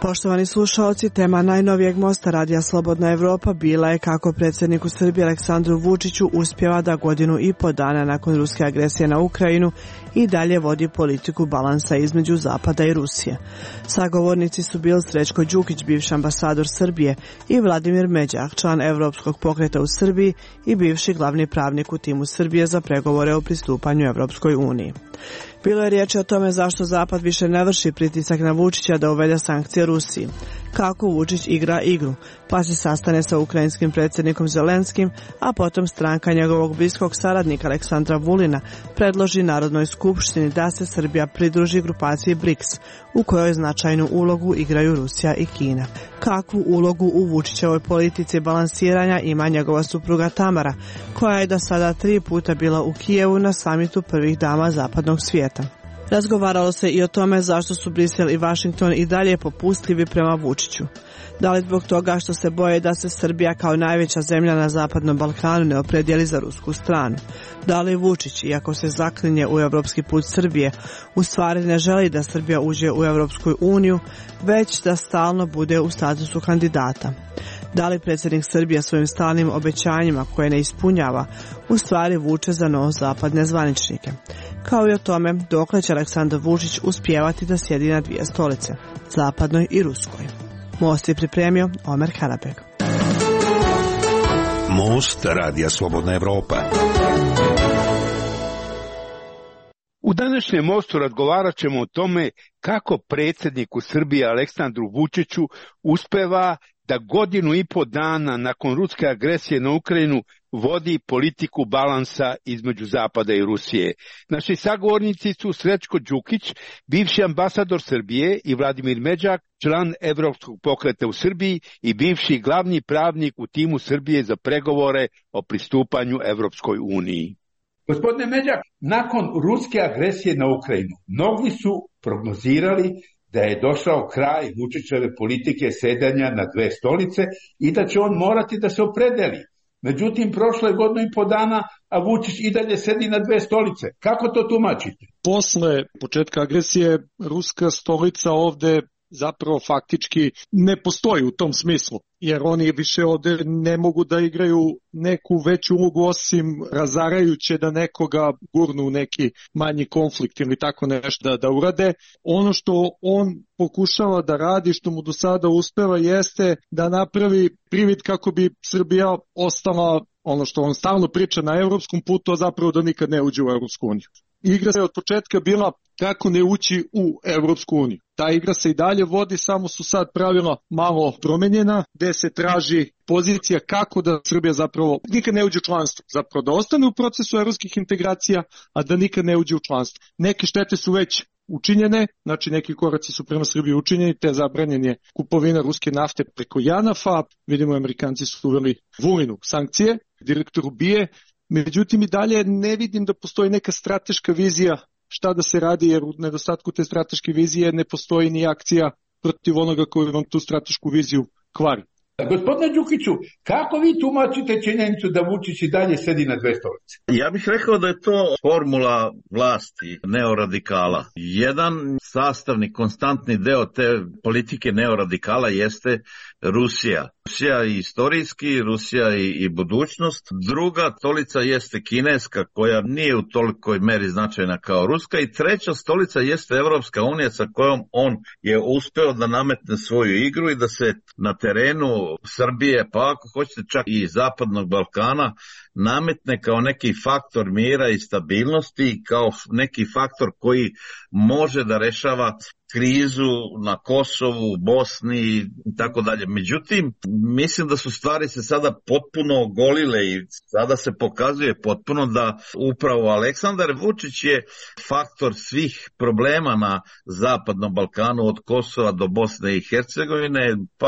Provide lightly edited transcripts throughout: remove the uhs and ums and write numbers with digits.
Poštovani slušaoci, tema najnovijeg mosta Radija Slobodna Evropa bila je kako predsjedniku Srbije Aleksandru Vučiću uspjeva da godinu i po dana nakon ruske agresije na Ukrajinu i dalje vodi politiku balansa između Zapada i Rusije. Sagovornici su bili Srećko Đukić, bivši ambasador Srbije, i Vladimir Međak, član Evropskog pokreta u Srbiji i bivši glavni pravnik u timu Srbije za pregovore o pristupanju Evropskoj uniji. Bilo je riječi o tome zašto Zapad više ne vrši pritisak na Vučića da uvede sankcije Rusiji, kako Vučić igra igru, pa se sastane sa ukrajinskim predsjednikom Zelenskim, a potom stranka njegovog bliskog saradnika Aleksandra Vulina predloži Narodnoj skupštini da se Srbija pridruži grupaciji BRICS, u kojoj značajnu ulogu igraju Rusija i Kina. Kakvu ulogu u Vučićevoj politici balansiranja ima njegova supruga Tamara, koja je do sada 3 puta bila u Kijevu na samitu prvih dama zapadnog svijeta. Razgovaralo se i o tome zašto su Brisel i Vašington i dalje popustljivi prema Vučiću. Da li zbog toga što se boje da se Srbija kao najveća zemlja na Zapadnom Balkanu ne opredijeli za rusku stranu? Da li Vučić, iako se zaklinje u evropski put Srbije, u stvari ne želi da Srbija uđe u Evropsku uniju, već da stalno bude u statusu kandidata? Da li predsjednik Srbije svojim stalnim obećanjima koje ne ispunjava u stvari vuče za nos zapadne zvaničnike? Kao i o tome dokle će Aleksandar Vučić uspijevati da sjedi na 2 stolice, zapadnoj i ruskoj. Most je pripremio Omer Karabeg. Most Radija Slobodna Evropa. U današnjem mostu razgovarat ćemo o tome kako predsjedniku Srbije Aleksandru Vučiću uspeva da godinu i po dana nakon ruske agresije na Ukrajinu vodi politiku balansa između Zapada i Rusije. Naši sagovornici su Srećko Đukić, bivši ambasador Srbije, i Vladimir Međak, član Evropskog pokreta u Srbiji i bivši glavni pravnik u timu Srbije za pregovore o pristupanju Evropskoj uniji. Gospodine Međak, nakon ruske agresije na Ukrajinu, mnogi su prognozirali da je došao kraj Vučićeve politike sedanja na 2 stolice i da će on morati da se opredeli. Međutim, prošlo je godinu i po dana, a Vučić i dalje sedi na 2 stolice. Kako to tumačite? Posle početka agresije, ruska stolica ovde zapravo faktički ne postoji u tom smislu, jer oni više ovde ne mogu da igraju neku veću ulogu osim razarajuće da nekoga gurnu u neki manji konflikt ili tako nešto da urade. Ono što on pokušava da radi, što mu do sada uspeva, jeste da napravi privid kako bi Srbija ostala, ono što on stalno priča, na evropskom putu, a zapravo da nikad ne uđe u Evropsku uniju. Igra se od početka bila kako ne ući u Evropsku uniju. Ta igra se i dalje vodi, samo su sad pravila malo promenjena, gde se traži pozicija kako da Srbija zapravo nikad ne uđe u članstvo, zapravo da ostane u procesu evropskih integracija, a da nikad ne uđe u članstvo. Neke štete su već učinjene, znači neki koraci su prema Srbiji učinjeni, te zabranjen je kupovina ruske nafte preko JANAF-a, vidimo Amerikanci su uveli Vulinu sankcije, direktoru BIA. Međutim, i dalje ne vidim da postoji neka strateška vizija šta da se radi, jer u nedostatku te strateške vizije ne postoji ni akcija protiv onoga koji vam tu stratešku viziju kvari. Gospodine Đukiću, kako vi tumačite činjenicu da Vučić i dalje sedi na 2 stolice? Ja bih rekao da je to formula vlasti neoradikala. Jedan sastavni, konstantni deo te politike neoradikala jeste Rusija. Rusija i istorijski, Rusija i budućnost. Druga stolica jeste kineska, koja nije u tolikoj meri značajna kao ruska. I treća stolica jeste Evropska unija, sa kojom on je uspeo da nametne svoju igru i da se na terenu Srbije, pa ako hoćete čak i Zapadnog Balkana, nametne kao neki faktor mira i stabilnosti, kao neki faktor koji može da rešava krizu na Kosovu, Bosni i tako dalje. Međutim, mislim da su stvari se sada potpuno ogolile i sada se pokazuje potpuno da upravo Aleksandar Vučić je faktor svih problema na Zapadnom Balkanu, od Kosova do Bosne i Hercegovine, pa kako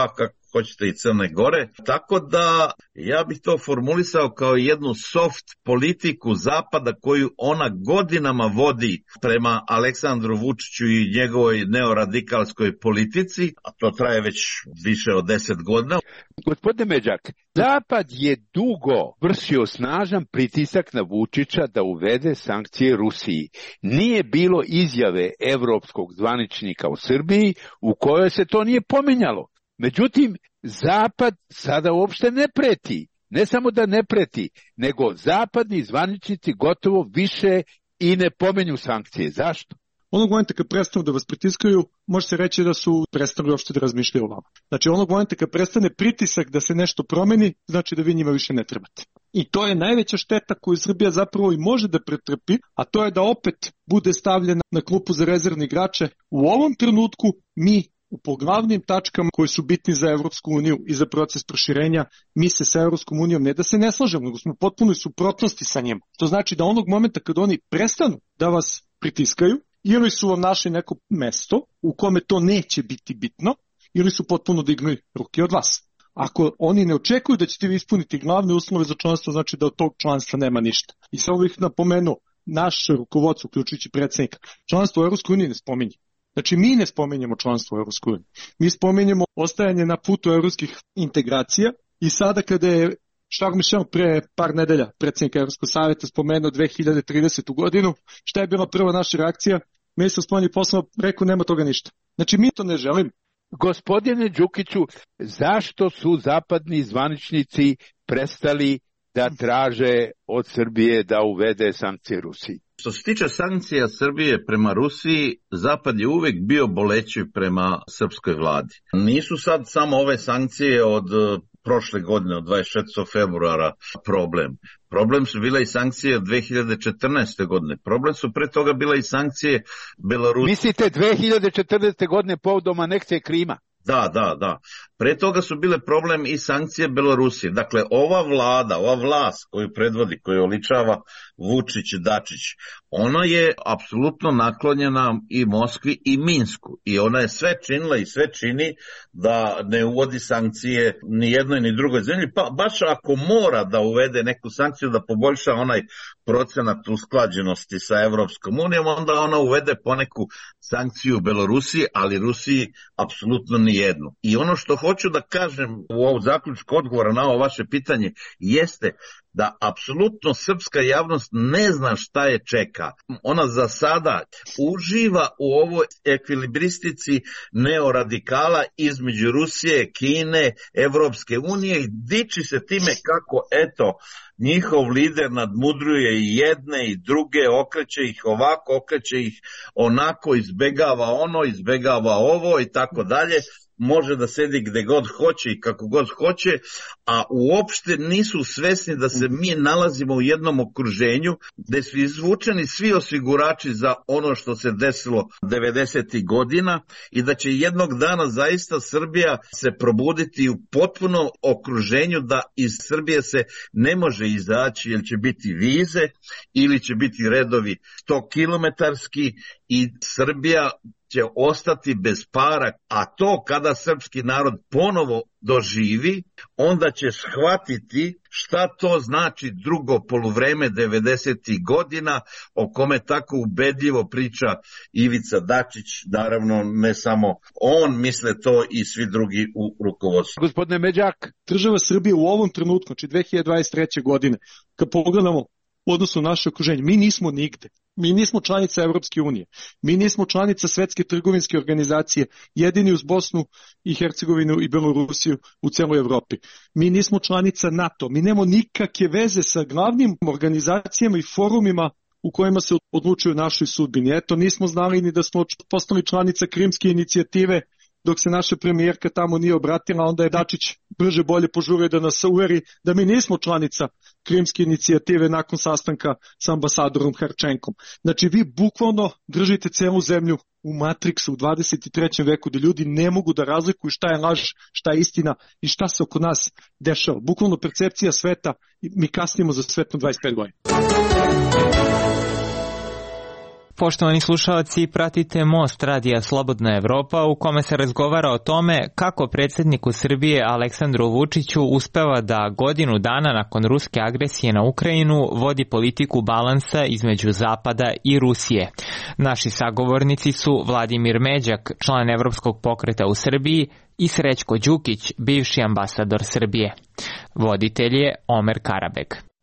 hoćete i Crne Gore. Tako da ja bih to formulisao kao jednu soft politiku Zapada koju ona godinama vodi prema Aleksandru Vučiću i njegovoj neoradikalskoj politici, a to traje već više od 10 godina. Gospodine Međak, Zapad je dugo vršio snažan pritisak na Vučića da uvede sankcije Rusiji. Nije bilo izjave evropskog zvaničnika u Srbiji u kojoj se to nije pominjalo. Međutim, Zapad sada uopšte ne preti. Ne samo da ne preti, nego zapadni zvaničnici gotovo više i ne pominju sankcije. Zašto? Onog momenta kad prestanu da vas pritiskaju, može se reći da su prestali uopšte da razmišljaju o vama. Znači onog momenta kad prestane pritisak da se nešto promeni, znači da vi njima više ne trebate. I to je najveća šteta koju Srbija zapravo i može da pretrpi, a to je da opet bude stavljena na klupu za rezervne igrače. U ovom trenutku mi po glavnim tačkama koji su bitni za Evropsku uniju i za proces proširenja, mi se sa Evropskom unijom ne da se ne slažemo, nego smo potpuno u suprotnosti sa njima. To znači da onog momenta kad oni prestanu da vas pritiskaju, ili su vam našli neko mesto u kome to neće biti bitno, ili su potpuno dignuli ruke od vas. Ako oni ne očekuju da ćete vi ispuniti glavne uslove za članstvo, znači da od tog članstva nema ništa. I samo bih napomenuo, naše rukovodstvo, uključujući predsjednika, članstvo u Evropskoj uniji ne spominje. Znači mi ne spominjemo članstvo u Evropskoj uniji. Mi spominjemo ostajanje na putu evropskih integracija i sada kada je Charles Michel pre par nedelja, predsjednik Evropskog savjeta, spomenuo 2030. godinu, šta je bila prva naša reakcija? Ministar spoljnih poslova rekao nema toga ništa. Znači mi to ne želimo. Gospodine Đukiću, zašto su zapadni zvaničnici prestali da traže od Srbije da uvede sankcije Rusiji? Što se tiče sankcija Srbije prema Rusiji, Zapad je uvijek bio bolećiv prema srpskoj vladi. Nisu sad samo ove sankcije od prošle godine, od 24. februara problem. Problem su bile i sankcije od 2014. godine. Problem su pre toga bile i sankcije Belorusije. Mislite 2014. godine povodom anekcije Krima? Da. Pre toga su bile problem i sankcije Belorusije. Dakle, ova vlada, ova vlast koju predvodi, koju oličava Vučić-Dačić, ona je apsolutno naklonjena i Moskvi i Minsku. I ona je sve činila i sve čini da ne uvodi sankcije ni jednoj ni drugoj zemlji. Pa baš ako mora da uvede neku sankciju da poboljša onaj procenat usklađenosti sa Evropskom unijom, onda ona uvede poneku sankciju Belorusiji, ali Rusiji apsolutno ni jednu. I ono što hoću da kažem u ovom zaključku odgovora na ovo vaše pitanje jeste da apsolutno srpska javnost ne zna šta je čeka. Ona za sada uživa u ovoj ekvilibristici neoradikala između Rusije, Kine, Evropske unije i diči se time kako, eto, njihov lider nadmudruje i jedne i druge, okreće ih ovako, okreće ih onako, izbegava ono, izbegava ovo i tako dalje. Može da sedi gde god hoće i kako god hoće, a uopšte nisu svesni da se mi nalazimo u jednom okruženju gde su izvučeni svi osigurači za ono što se desilo 90. godina i da će jednog dana zaista Srbija se probuditi u potpunom okruženju da iz Srbije se ne može izaći jer će biti vize ili će biti redovi 100 kilometarski i Srbija će ostati bez para, a to kada srpski narod ponovo doživi, onda će shvatiti šta to znači drugo poluvreme 90. godina, o kome tako ubedljivo priča Ivica Dačić, naravno ne samo on, misle to i svi drugi u rukovodstvu. Gospodine Međak. Država Srbije u ovom trenutku, znači 2023. godine, kad pogledamo u odnosu na naše okruženje, mi nismo nigde. Mi nismo članica Evropske unije. Mi nismo članica Svetske trgovinske organizacije, jedini uz Bosnu i Hercegovinu i Belorusiju u celoj Evropi. Mi nismo članica NATO. Mi nemamo nikakve veze sa glavnim organizacijama i forumima u kojima se odlučuju našoj sudbini. Eto, nismo znali ni da smo postali članica Krimske inicijative, dok se naša premijerka tamo nije obratila, onda je Dačić brže bolje požurio da nas uveri da mi nismo članica Krimske inicijative nakon sastanka sa ambasadorom Harčenkom. Znači vi bukvalno držite celu zemlju u matriksu u 23. veku gde ljudi ne mogu da razlikuju šta je laž, šta je istina i šta se oko nas dešava. Bukvalno percepcija sveta, mi kasnimo za svetom 25 godina. Poštovani slušalci, pratite Most radija Slobodna Evropa u kome se razgovara o tome kako predsjedniku Srbije Aleksandru Vučiću uspeva da godinu dana nakon ruske agresije na Ukrajinu vodi politiku balansa između Zapada i Rusije. Naši sagovornici su Vladimir Međak, član Evropskog pokreta u Srbiji, i Srećko Đukić, bivši ambasador Srbije. Voditelj je Omer Karabeg.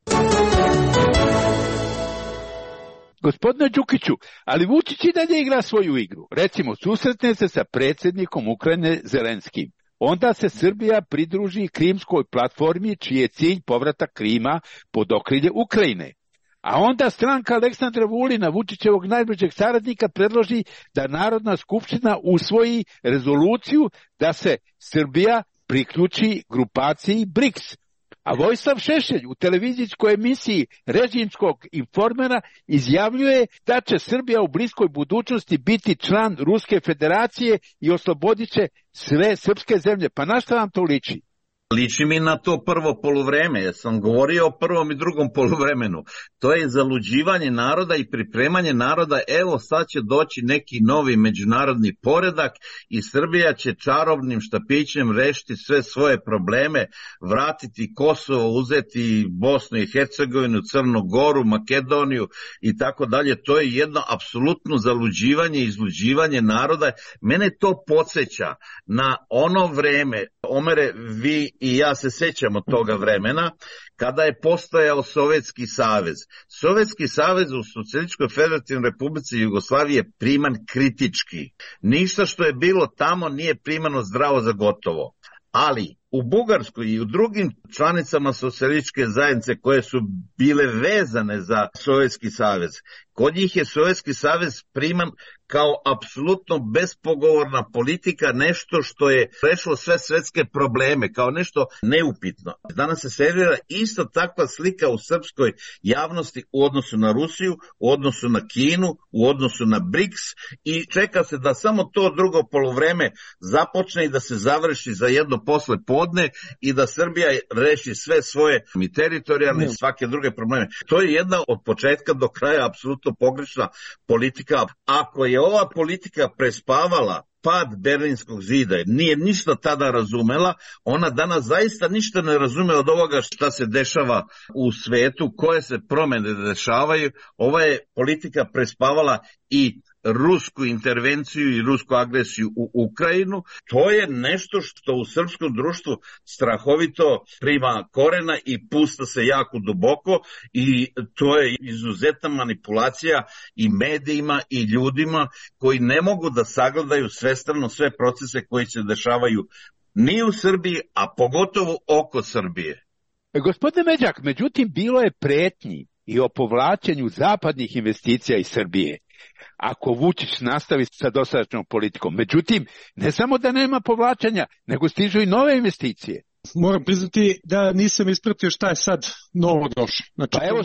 Gospodine Đukiću, ali Vučić i dalje igra svoju igru. Recimo, susretne se sa predsjednikom Ukrajine Zelenskim. Onda se Srbija pridruži Krimskoj platformi, čiji je cilj povratak Krima pod okrilje Ukrajine. A onda stranka Aleksandra Vulina, Vučićevog najbližeg saradnika, predloži da Narodna skupština usvoji rezoluciju da se Srbija priključi grupaciji BRICS. A Vojislav Šešelj u televizijskoj emisiji režimskog informera izjavljuje da će Srbija u bliskoj budućnosti biti član Ruske federacije i oslobodit će sve srpske zemlje. Pa na šta vam to liči? Liči mi na to prvo poluvreme, jer sam govorio o prvom i drugom poluvremenu. To je zaluđivanje naroda i pripremanje naroda, evo sad će doći neki novi međunarodni poredak i Srbija će čarobnim štapićem rešiti sve svoje probleme, vratiti Kosovo, uzeti Bosnu i Hercegovinu, Crnu Goru, Makedoniju i tako dalje. To je jedno apsolutno zaluđivanje i izluđivanje naroda. Mene to podsjeća na ono vreme, Omere, vi i ja se sećamo toga vremena, kada je postojao Sovjetski savez. Sovjetski savez u Socijalističkoj federativnoj republici Jugoslavije je priman kritički. Ništa što je bilo tamo nije primano zdravo za gotovo. Ali u Bugarskoj i u drugim članicama socijalističke zajednice koje su bile vezane za Sovjetski savez, kod njih je Sovjetski savez priman kao apsolutno bespogovorna politika, nešto što je rešilo sve svetske probleme, kao nešto neupitno. Danas se servira isto takva slika u srpskoj javnosti u odnosu na Rusiju, u odnosu na Kinu, u odnosu na BRICS i čeka se da samo to drugo poluvreme započne i da se završi za jedno posle podne i da Srbija reši sve svoje i teritorijalne i svake druge probleme. To je jedna od početka do kraja apsolutno pogrešna politika. Ako je ova politika prespavala pad Berlinskog zida, nije ništa tada razumela, ona danas zaista ništa ne razume od ovoga šta se dešava u svetu, koje se promene dešavaju. Ova je politika prespavala i rusku intervenciju i rusku agresiju u Ukrajinu. To je nešto što u srpskom društvu strahovito prima korena i pusta se jako duboko i to je izuzetna manipulacija i medijima i ljudima koji ne mogu da sagledaju svestrano sve procese koji se dešavaju ni u Srbiji, a pogotovo oko Srbije. Gospodine Međak, međutim bilo je pretnji i o povlačenju zapadnih investicija iz Srbije ako Vučić nastavi sa dosadašnjom politikom. Međutim, ne samo da nema povlačenja, nego stižu i nove investicije. Moram priznati da nisam ispratio šta je sad novo došlo. Znači, pa evo,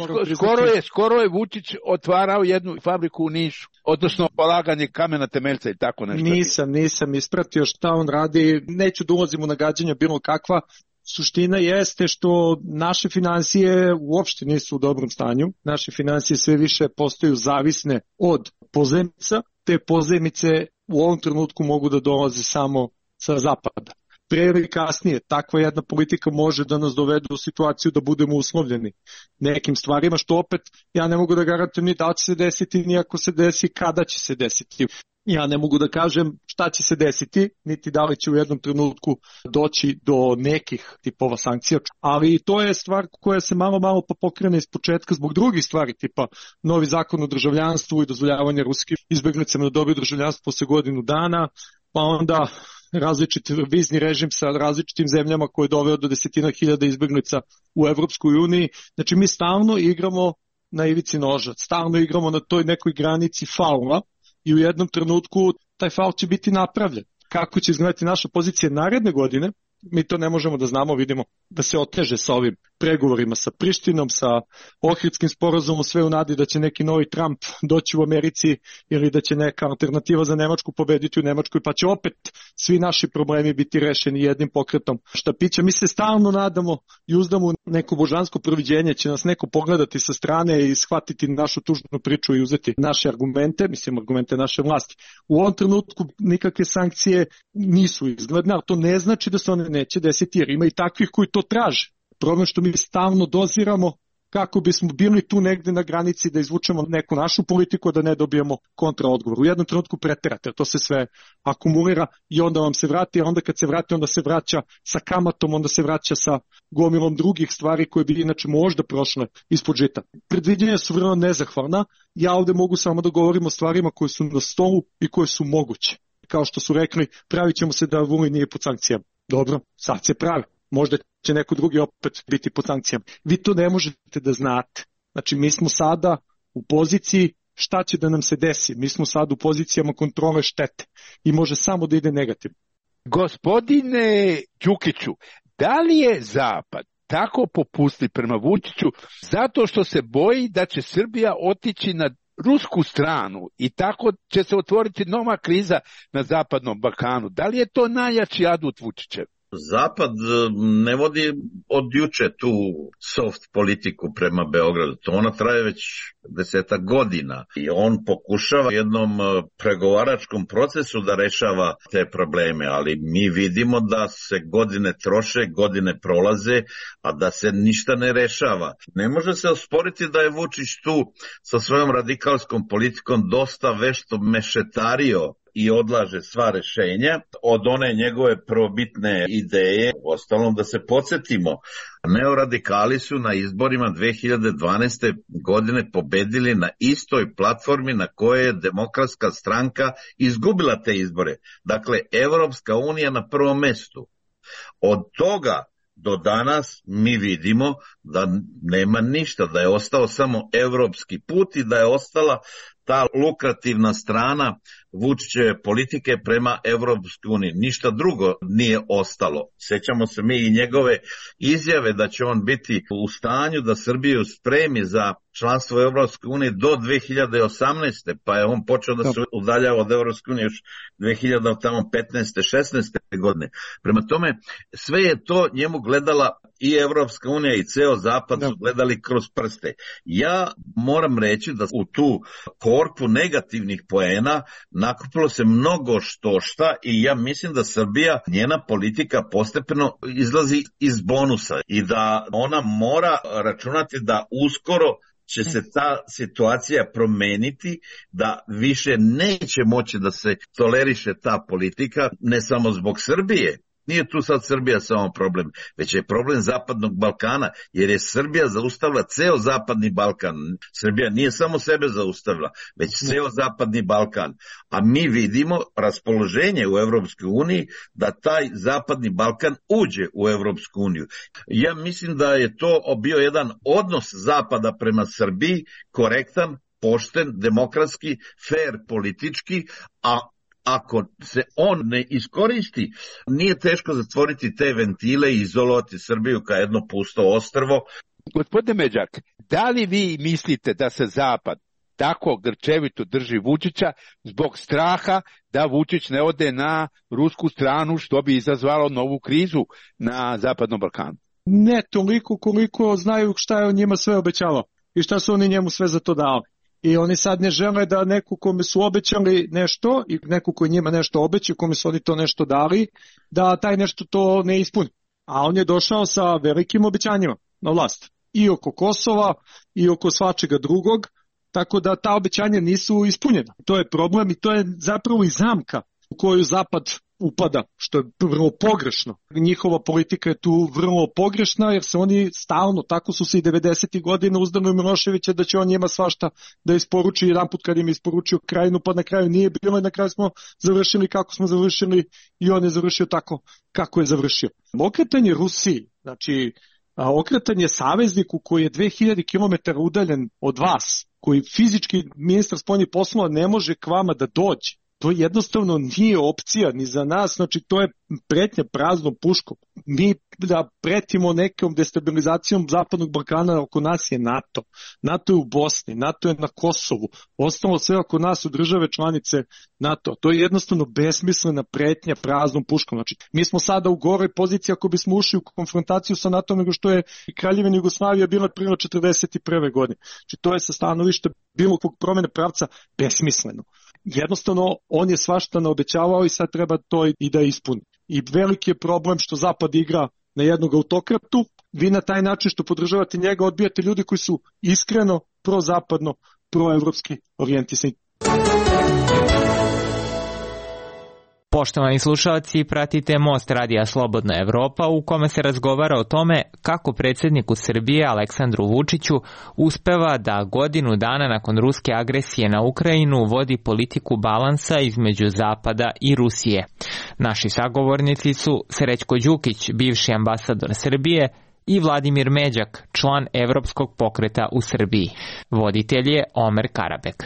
skoro je Vučić otvarao jednu fabriku u Nišu, odnosno polaganje kamena temeljca i tako nešto. Nisam ispratio šta on radi, neću da ulazim u nagađanja bilo kakva. Suština jeste što naše finansije uopšte nisu u dobrom stanju. Naše finansije sve više postaju zavisne od pozajmica. Te pozajmice u ovom trenutku mogu da dolaze samo sa zapada. Pre ili kasnije takva jedna politika može da nas dovede u situaciju da budemo uslovljeni nekim stvarima, što opet ja ne mogu da garantujem ni da će se desiti, ni ako se desi, kada će se desiti. Ja ne mogu da kažem šta će se desiti, niti da li će u jednom trenutku doći do nekih tipova sankcija, ali to je stvar koja se malo pa pokrene iz početka zbog drugih stvari, tipa novi zakon o državljanstvu i dozvoljavanje ruskim izbjeglicama da dobiju državljanstvo posle godinu dana, pa onda različiti vizni režim sa različitim zemljama koji je doveo do 10.000 izbjeglica u Evropskoj uniji. Znači mi stalno igramo na ivici noža, stalno igramo na toj nekoj granici faula i u jednom trenutku taj faul će biti napravljen. Kako će izgledati naša pozicija naredne godine, mi to ne možemo da znamo, vidimo da se oteže sa ovim pregovorima sa Prištinom, sa Ohridskim sporazumom, sve u nadi da će neki novi Trump doći u Americi ili da će neka alternativa za Nemačku pobediti u Nemačkoj, pa će opet svi naši problemi biti rešeni jednim pokretom štapića. Mi se stalno nadamo i uzdamo neko božansko proviđenje, će nas neko pogledati sa strane i shvatiti našu tužnu priču i uzeti naše argumente, mislim argumente naše vlasti. U ovom trenutku nikakve sankcije nisu izgledne, ali to ne znači da se one neće desiti, jer ima i takvih koji to traže. Problem što mi stalno doziramo kako bismo bili tu negde na granici da izvučemo neku našu politiku, da ne dobijemo kontraodgovor. U jednom trenutku preterate, to se sve akumulira i onda vam se vrati, a onda kad se vrati, onda se vraća sa kamatom, onda se vraća sa gomilom drugih stvari koje bi inače možda prošle ispod žita. Predviđenja su vrlo nezahvalna, ja ovde mogu samo da govorim o stvarima koje su na stolu i koje su moguće. Kao što su rekli, pravit ćemo se da Vulin nije pod sankcijama. Dobro, sad se pravi. Možda će neko drugi opet biti pod sankcijama. Vi to ne možete da znate. Znači, mi smo sada u poziciji šta će da nam se desi. Mi smo sada u pozicijama kontrole štete i može samo da ide negativno. Gospodine Đukiću, da li je Zapad tako popusti prema Vučiću zato što se boji da će Srbija otići na rusku stranu i tako će se otvoriti nova kriza na Zapadnom Balkanu? Da li je to najjači adut Vučićev? Zapad ne vodi od juče tu soft politiku prema Beogradu. To ona traje već 10 godina i on pokušava jednom pregovaračkom procesu da rešava te probleme, ali mi vidimo da se godine troše, godine prolaze, a da se ništa ne rešava. Ne može se osporiti da je Vučić tu sa svojom radikalskom politikom dosta vešto mešetario i odlaže sva rešenja od one njegove prvobitne ideje. Ostalom da se podsjetimo, neoradikali su na izborima 2012. godine pobedili na istoj platformi na kojoj je Demokratska stranka izgubila te izbore. Dakle, Evropska unija na prvom mestu. Od toga do danas mi vidimo da nema ništa, da je ostao samo evropski put i da je ostala ta lukrativna strana Vučićeve politike prema Evropskoj uniji. Ništa drugo nije ostalo. Sećamo se mi i njegove izjave da će on biti u stanju da Srbiju spremi za članstvo u Evropskoj uniji do 2018. Pa je on počeo da se udaljava od Evropske unije još 2015-16. godine. Prema tome, sve je to njemu gledala i Evropska unija i ceo Zapad su gledali kroz prste. Ja moram reći da u tu korpu negativnih poena nakupilo se mnogo štošta i ja mislim da Srbija, njena politika postepeno izlazi iz bonusa i da ona mora računati da uskoro će se ta situacija promeniti, da više neće moći da se toleriše ta politika, ne samo zbog Srbije. Nije tu sad Srbija samo problem, već je problem Zapadnog Balkana, jer je Srbija zaustavila ceo Zapadni Balkan. Srbija nije samo sebe zaustavila, već ceo Zapadni Balkan. A mi vidimo raspoloženje u Evropskoj uniji da taj Zapadni Balkan uđe u Evropsku uniju. Ja mislim da je to bio jedan odnos Zapada prema Srbiji, korektan, pošten, demokratski, fair politički, a ako se on ne iskoristi, nije teško zatvoriti te ventile i izolovati Srbiju kao jedno pusto ostrvo. Gospodine Međak, da li vi mislite da se Zapad tako grčevito drži Vučića zbog straha da Vučić ne ode na rusku stranu, što bi izazvalo novu krizu na Zapadnom Balkanu? Ne toliko koliko znaju šta je on njima sve obećavao i šta su oni njemu sve za to dali. I oni sad ne žele da neko kome su obećali nešto i neko koji njima nešto obeća, kome su oni to nešto dali, da taj nešto to ne ispuni. A on je došao sa velikim obećanjima na vlast. I oko Kosova, i oko svačega drugog, tako da ta obećanja nisu ispunjena. To je problem i to je zapravo i zamka u koju Zapad upada, što je vrlo pogrešno. Njihova politika je tu vrlo pogrešna, jer se oni stalno, tako su se i 90. godina uzdano u Miloševića da će on njima svašta da isporuči jedan put kad im je isporučio Krajinu, pa na kraju nije bilo i na kraju smo završili kako smo završili i on je završio tako kako je završio. Okretanje Rusiji, znači okretanje savezniku koji je 2000 km udaljen od vas, koji fizički ministar spoljnih poslova ne može k vama da dođe, To jednostavno nije opcija ni za nas, znači to je pretnja praznom puškom. Mi da pretimo nekom destabilizacijom Zapadnog Balkana, oko nas je NATO. NATO je u Bosni, NATO je na Kosovu, ostalo sve oko nas su države članice NATO. To je jednostavno besmislena pretnja praznom puškom. Znači, mi smo sada u goroj poziciji ako bismo ušli u konfrontaciju sa NATO nego što je Kraljevina Jugoslavija bila prije 1941. godine. Znači, to je sa stanovišta bilo kog promene pravca besmisleno. Jednostavno, on je svašta naobećavao i sad treba to i da ispuni. I veliki je problem što Zapad igra na jednog autokratu, vi na taj način što podržavate njega odbijate ljudi koji su iskreno prozapadno, proevropski orijentisani. Poštovani slušalci, pratite Most radija Slobodna Evropa u kome se razgovara o tome kako predsjedniku Srbije Aleksandru Vučiću uspeva da godinu dana nakon ruske agresije na Ukrajinu vodi politiku balansa između Zapada i Rusije. Naši sagovornici su Srećko Đukić, bivši ambasador Srbije, i Vladimir Međak, član Evropskog pokreta u Srbiji. Voditelj je Omer Karabek.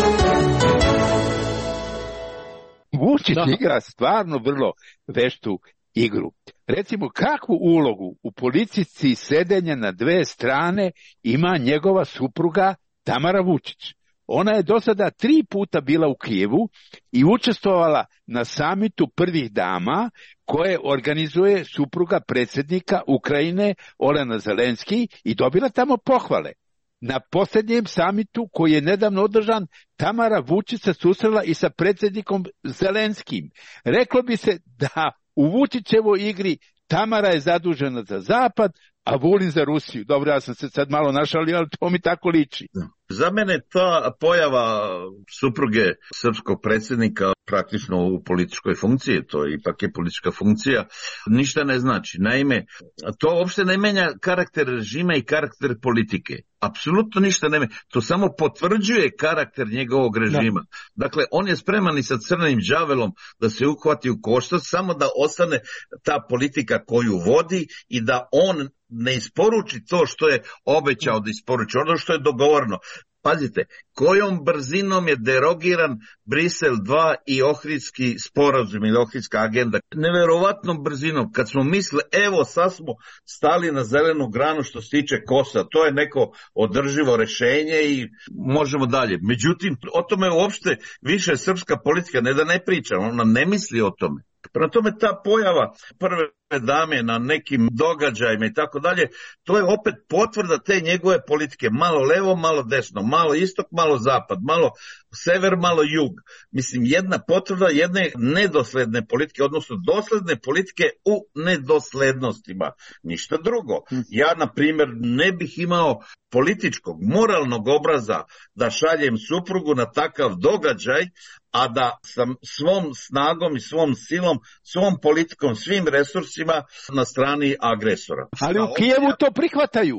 Vučić igra stvarno vrlo veštu igru. Recimo, kakvu ulogu u politici sedenja na dve strane ima njegova supruga Tamara Vučić? Ona je do sada 3 puta bila u Kijevu i učestvovala na samitu prvih dama koje organizuje supruga predsjednika Ukrajine Olena Zelenski i dobila tamo pohvale. Na posljednjem samitu koji je nedavno održan, Tamara Vučić se susrela i sa predsjednikom Zelenskim. Reklo bi se da u Vučićevoj igri Tamara je zadužena za Zapad, a Vulin za Rusiju. Dobro, ja sam se sad malo našalio, ali to mi tako liči. Za mene ta pojava supruge srpskog predsjednika praktično u političkoj funkciji, to ipak je politička funkcija, ništa ne znači. Naime, to uopšte ne menja karakter režima i karakter politike. Apsolutno ništa ne menja. To samo potvrđuje karakter njegovog režima. Dakle, on je spreman i sa crnim đavelom da se uhvati u koštac, samo da ostane ta politika koju vodi i da on ne isporuči to što je obećao da isporuči, ono što je dogovoreno. Pazite, kojom brzinom je derogiran Brisel 2 i Ohridski sporazum ili Ohridska agenda. Neverovatnom brzinom, kad smo mislili, evo sad smo stali na zelenu granu što se tiče Kosova, to je neko održivo rešenje i možemo dalje. Međutim, o tome uopšte više srpska politika ne da ne priča, ona ne misli o tome. Prema tome ta pojava prve dame na nekim događajima i tako dalje, to je opet potvrda te njegove politike, malo levo, malo desno, malo istok, malo zapad, malo sever, malo jug. Mislim, jedna potvrda jedne nedosledne politike, odnosno dosledne politike u nedoslednostima. Ništa drugo. Ja, na primjer, ne bih imao političkog, moralnog obraza da šaljem suprugu na takav događaj, a da sam svom snagom i svom silom, svom politikom, svim resursima na strani agresora. Ali u Kijevu to prihvataju.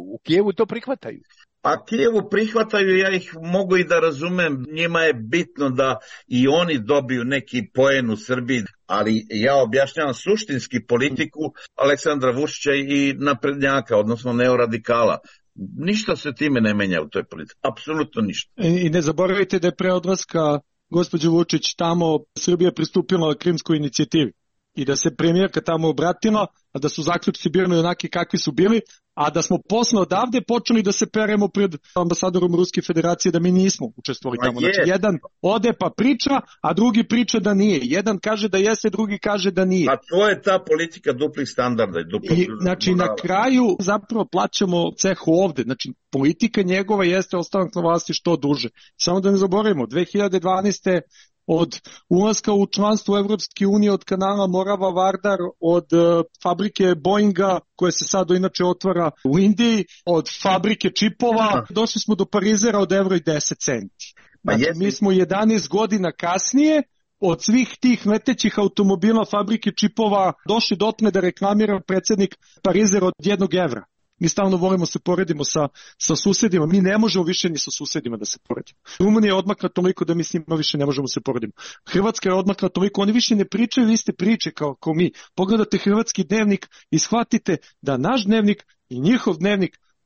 A Kijevu prihvataju, ja ih mogu i da razumem, njima je bitno da i oni dobiju neki poen u Srbiji, ali ja objašnjavam suštinski politiku Aleksandra Vučića i naprednjaka, odnosno neoradikala. Ništa se time ne menja u toj politici, apsolutno ništa. I ne zaboravite da je pre odlaska gospođa Vučić tamo Srbija pristupila Krimskoj inicijativi i da se premijerka tamo obratila, a da su zaključci bili onaki kakvi su bili, a da smo posle odavde počeli da se peremo pred ambasadorom Ruske federacije da mi nismo učestvovali tamo. Znači, jedan ode pa priča, a drugi priča da nije. Jedan kaže da jeste, drugi kaže da nije. A to je ta politika duplih standarda. I znači na kraju zapravo plaćamo cehu ovde. Znači politika njegova jeste ostanak na vlasti što duže. Samo da ne zaboravimo, 2012. od ulaska u članstvo Evropske unije, od kanala Morava-Vardar, od fabrike Boeinga, koja se sad inače otvara u Indiji, od fabrike čipova, došli smo do parizera od evro i 10 centi. Znači, mi smo 11 godina kasnije od svih tih letećih automobila fabrike čipova došli dotle da reklamira predsjednik parizer od 1 evra. Mi stalno volimo se poredimo sa susedima, mi ne možemo više ni sa susedima da se poredimo. Rumunija je odmakla toliko da mi s njima više ne možemo se poredimo. Hrvatska je odmakla toliko, oni više ne pričaju iste priče kao mi. Pogledate hrvatski dnevnik i shvatite da naš dnevnik i njihov dnevnik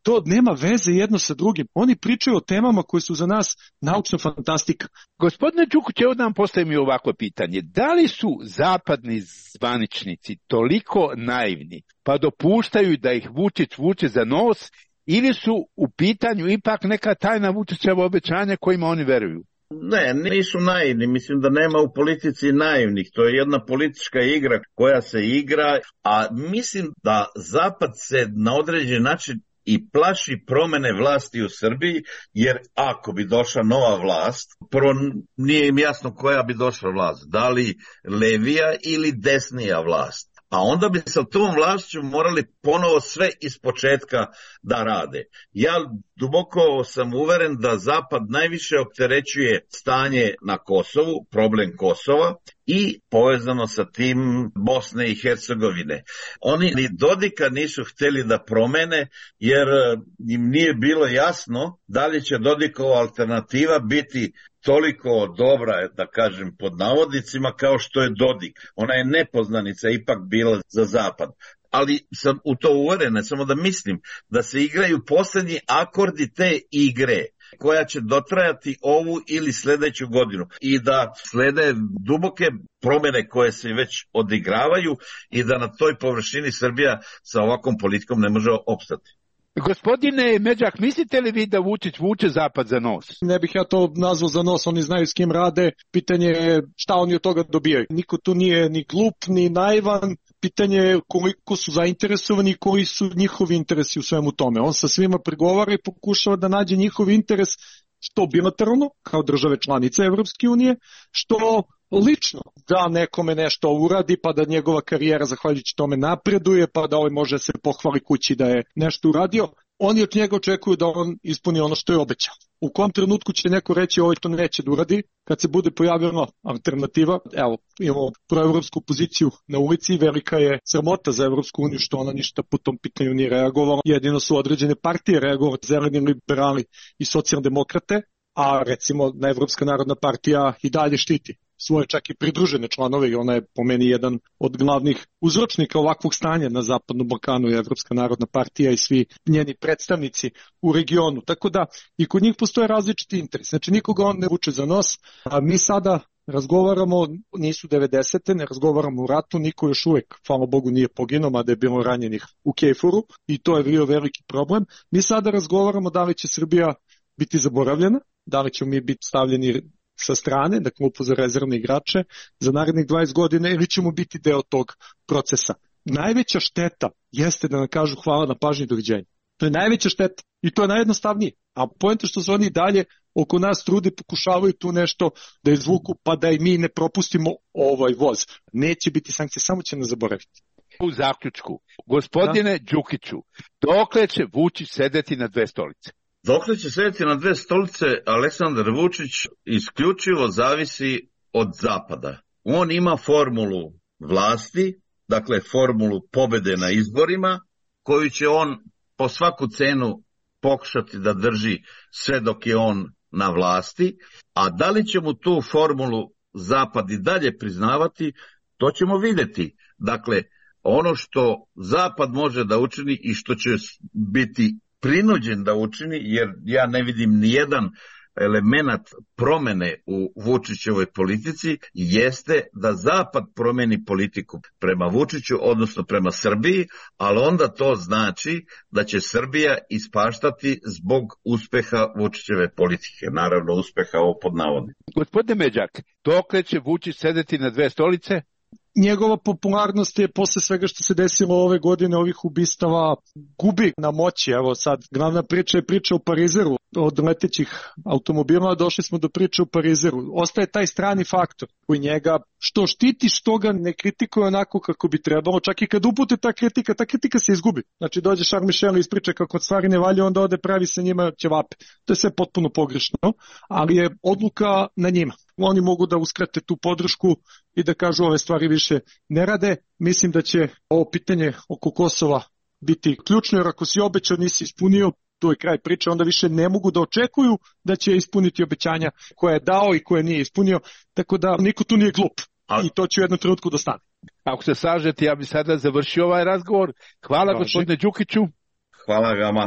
to nema veze jedno sa drugim. Oni pričaju o temama koje su za nas naučna fantastika. Gospodine Đukić, evo da vam postavim i ovako pitanje. Da li su zapadni zvaničnici toliko naivni pa dopuštaju da ih Vučić vuče za nos, ili su u pitanju ipak neka tajna Vučićeva obećanja kojima oni veruju? Ne, nisu naivni. Mislim da nema u politici naivnih. To je jedna politička igra koja se igra, a mislim da Zapad se na određen način i plaši promene vlasti u Srbiji, jer ako bi došla nova vlast, prvo nije im jasno koja bi došla vlast, da li levija ili desnija vlast. A onda bi sa tom vlašću morali ponovo sve ispočetka da rade. Ja duboko sam uveren da Zapad najviše opterećuje stanje na Kosovu, problem Kosova i povezano sa tim Bosne i Hercegovine. Oni ni Dodika nisu htjeli da promene jer im nije bilo jasno da li će Dodikova alternativa biti toliko dobra, da kažem pod navodnicima, kao što je Dodik. Ona je nepoznanica ipak bila za Zapad. Ali sam u to uveren, samo da mislim da se igraju posljednji akordi te igre koja će dotrajati ovu ili sljedeću godinu i da slede duboke promjene koje se već odigravaju i da na toj površini Srbija sa ovakvom politikom ne može opstati. Gospodine Međak, mislite li vi da Vučić vuče Zapad za nos? Ne bih ja to nazvao za nos, oni znaju s kim rade, pitanje je šta oni od toga dobijaju. Niko tu nije ni glup, ni naivan, pitanje je koliko su zainteresovani i koji su njihovi interesi u svemu tome. On sa svima pregovara i pokušava da nađe njihov interes što bilateralno, kao države članice Evropske unije, što lično da nekome nešto uradi, pa da njegova karijera zahvaljujući tome napreduje, pa da ovaj može se pohvali kući da je nešto uradio. Oni od njega očekuju da on ispuni ono što je obećao. U kom trenutku će neko reći ovaj to neće da uradi, kad se bude pojavljena alternativa, evo, imamo proevropsku poziciju na ulici, velika je sramota za Evropsku uniju što ona ništa po tom pitanju nije reagovala. Jedino su određene partije reagovali, zeleni liberali i socijaldemokrate, a recimo Evropska narodna partija i dalje štiti svoje čak i pridružene članove i ona je po meni jedan od glavnih uzročnika ovakvog stanja na Zapadnom Balkanu je Evropska narodna partija i svi njeni predstavnici u regionu. Tako da i kod njih postoje različiti interes. Znači nikoga on ne vuče za nos, a mi sada razgovaramo, nisu 90. ne razgovaramo o ratu, niko još uvek, hvala Bogu, nije poginuo, mada je bilo ranjenih u Kejfuru i to je bio veliki problem. Mi sada razgovaramo da li će Srbija biti zaboravljena, da li ćemo mi biti stavljeni sa strane, na klupu za rezervne igrače, za narednih 20 godina ili ćemo biti deo tog procesa. Najveća šteta jeste da nam kažu hvala na pažnji, doviđenja. To je najveća šteta i to je najjednostavnije. A poenta što se oni dalje oko nas trude, pokušavaju tu nešto da izvuku pa da i mi ne propustimo ovaj voz. Neće biti sankcije, samo će nas zaboraviti. U zaključku, gospodine Đukiću, dokle će Vučić sedeti na dve stolice? Dokle će sedeti na dve stolice Aleksandar Vučić isključivo zavisi od Zapada. On ima formulu vlasti, dakle formulu pobede na izborima, koju će on po svaku cenu pokušati da drži sve dok je on na vlasti, a da li će mu tu formulu Zapad i dalje priznavati, to ćemo vidjeti. Dakle, ono što Zapad može da učini i što će biti prinuđen da učini, jer ja ne vidim nijedan element promene u Vučićevoj politici, jeste da Zapad promeni politiku prema Vučiću, odnosno prema Srbiji, ali onda to znači da će Srbija ispaštati zbog uspeha Vučićeve politike. Naravno, uspeha ovo pod navodnim. Gospodine Međak, dokle će Vučić sedeti na dve stolice? Njegova popularnost je posle svega što se desilo ove godine, ovih ubistava, gubi na moći. Evo sad, glavna priča je priča o Parizeru, od letećih automobila došli smo do priče o Parizeru. Ostaje taj strani faktor koji njega što štiti, što ga ne kritikuje onako kako bi trebalo. Čak i kad upute ta kritika se izgubi. Znači dođe Charles Michel i ispriča kako stvari ne valja, onda ode pravi sa njima ćevape. To je sve potpuno pogrešno, ali je odluka na njima. Oni mogu da uskrate tu podršku i da kažu ove stvari više ne rade. Mislim da će ovo pitanje oko Kosova biti ključno, jer ako si obećao nisi ispunio, to je kraj priče, onda više ne mogu da očekuju da će ispuniti obećanja koje je dao i koje nije ispunio, tako da niko tu nije glup i to će u jednom trenutku da stane. Ako se slažete, ja bih sada završio ovaj razgovor. Hvala gospodine Đukiću. Hvala vama.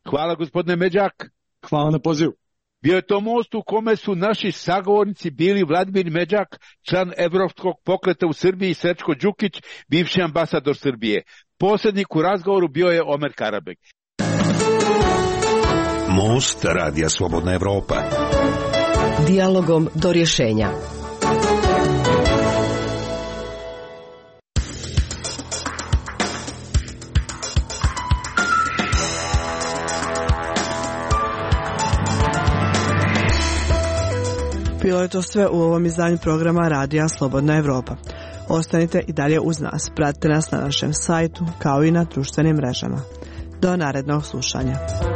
Hvala gospodine Međak. Hvala na pozivu. Bio je to most u kome su naši sagovornici bili Vladimir Međak, član Evropskog pokreta u Srbiji, i Srećko Đukić, bivši ambasador Srbije. Posrednik u razgovoru bio je Omer Karabek. Most Radija Slobodna Evropa. Dijalogom do rješenja. Bilo je to sve u ovom izdanju programa Radija Slobodna Evropa. Ostanite i dalje uz nas. Pratite nas na našem sajtu kao i na društvenim mrežama. Do narednog slušanja.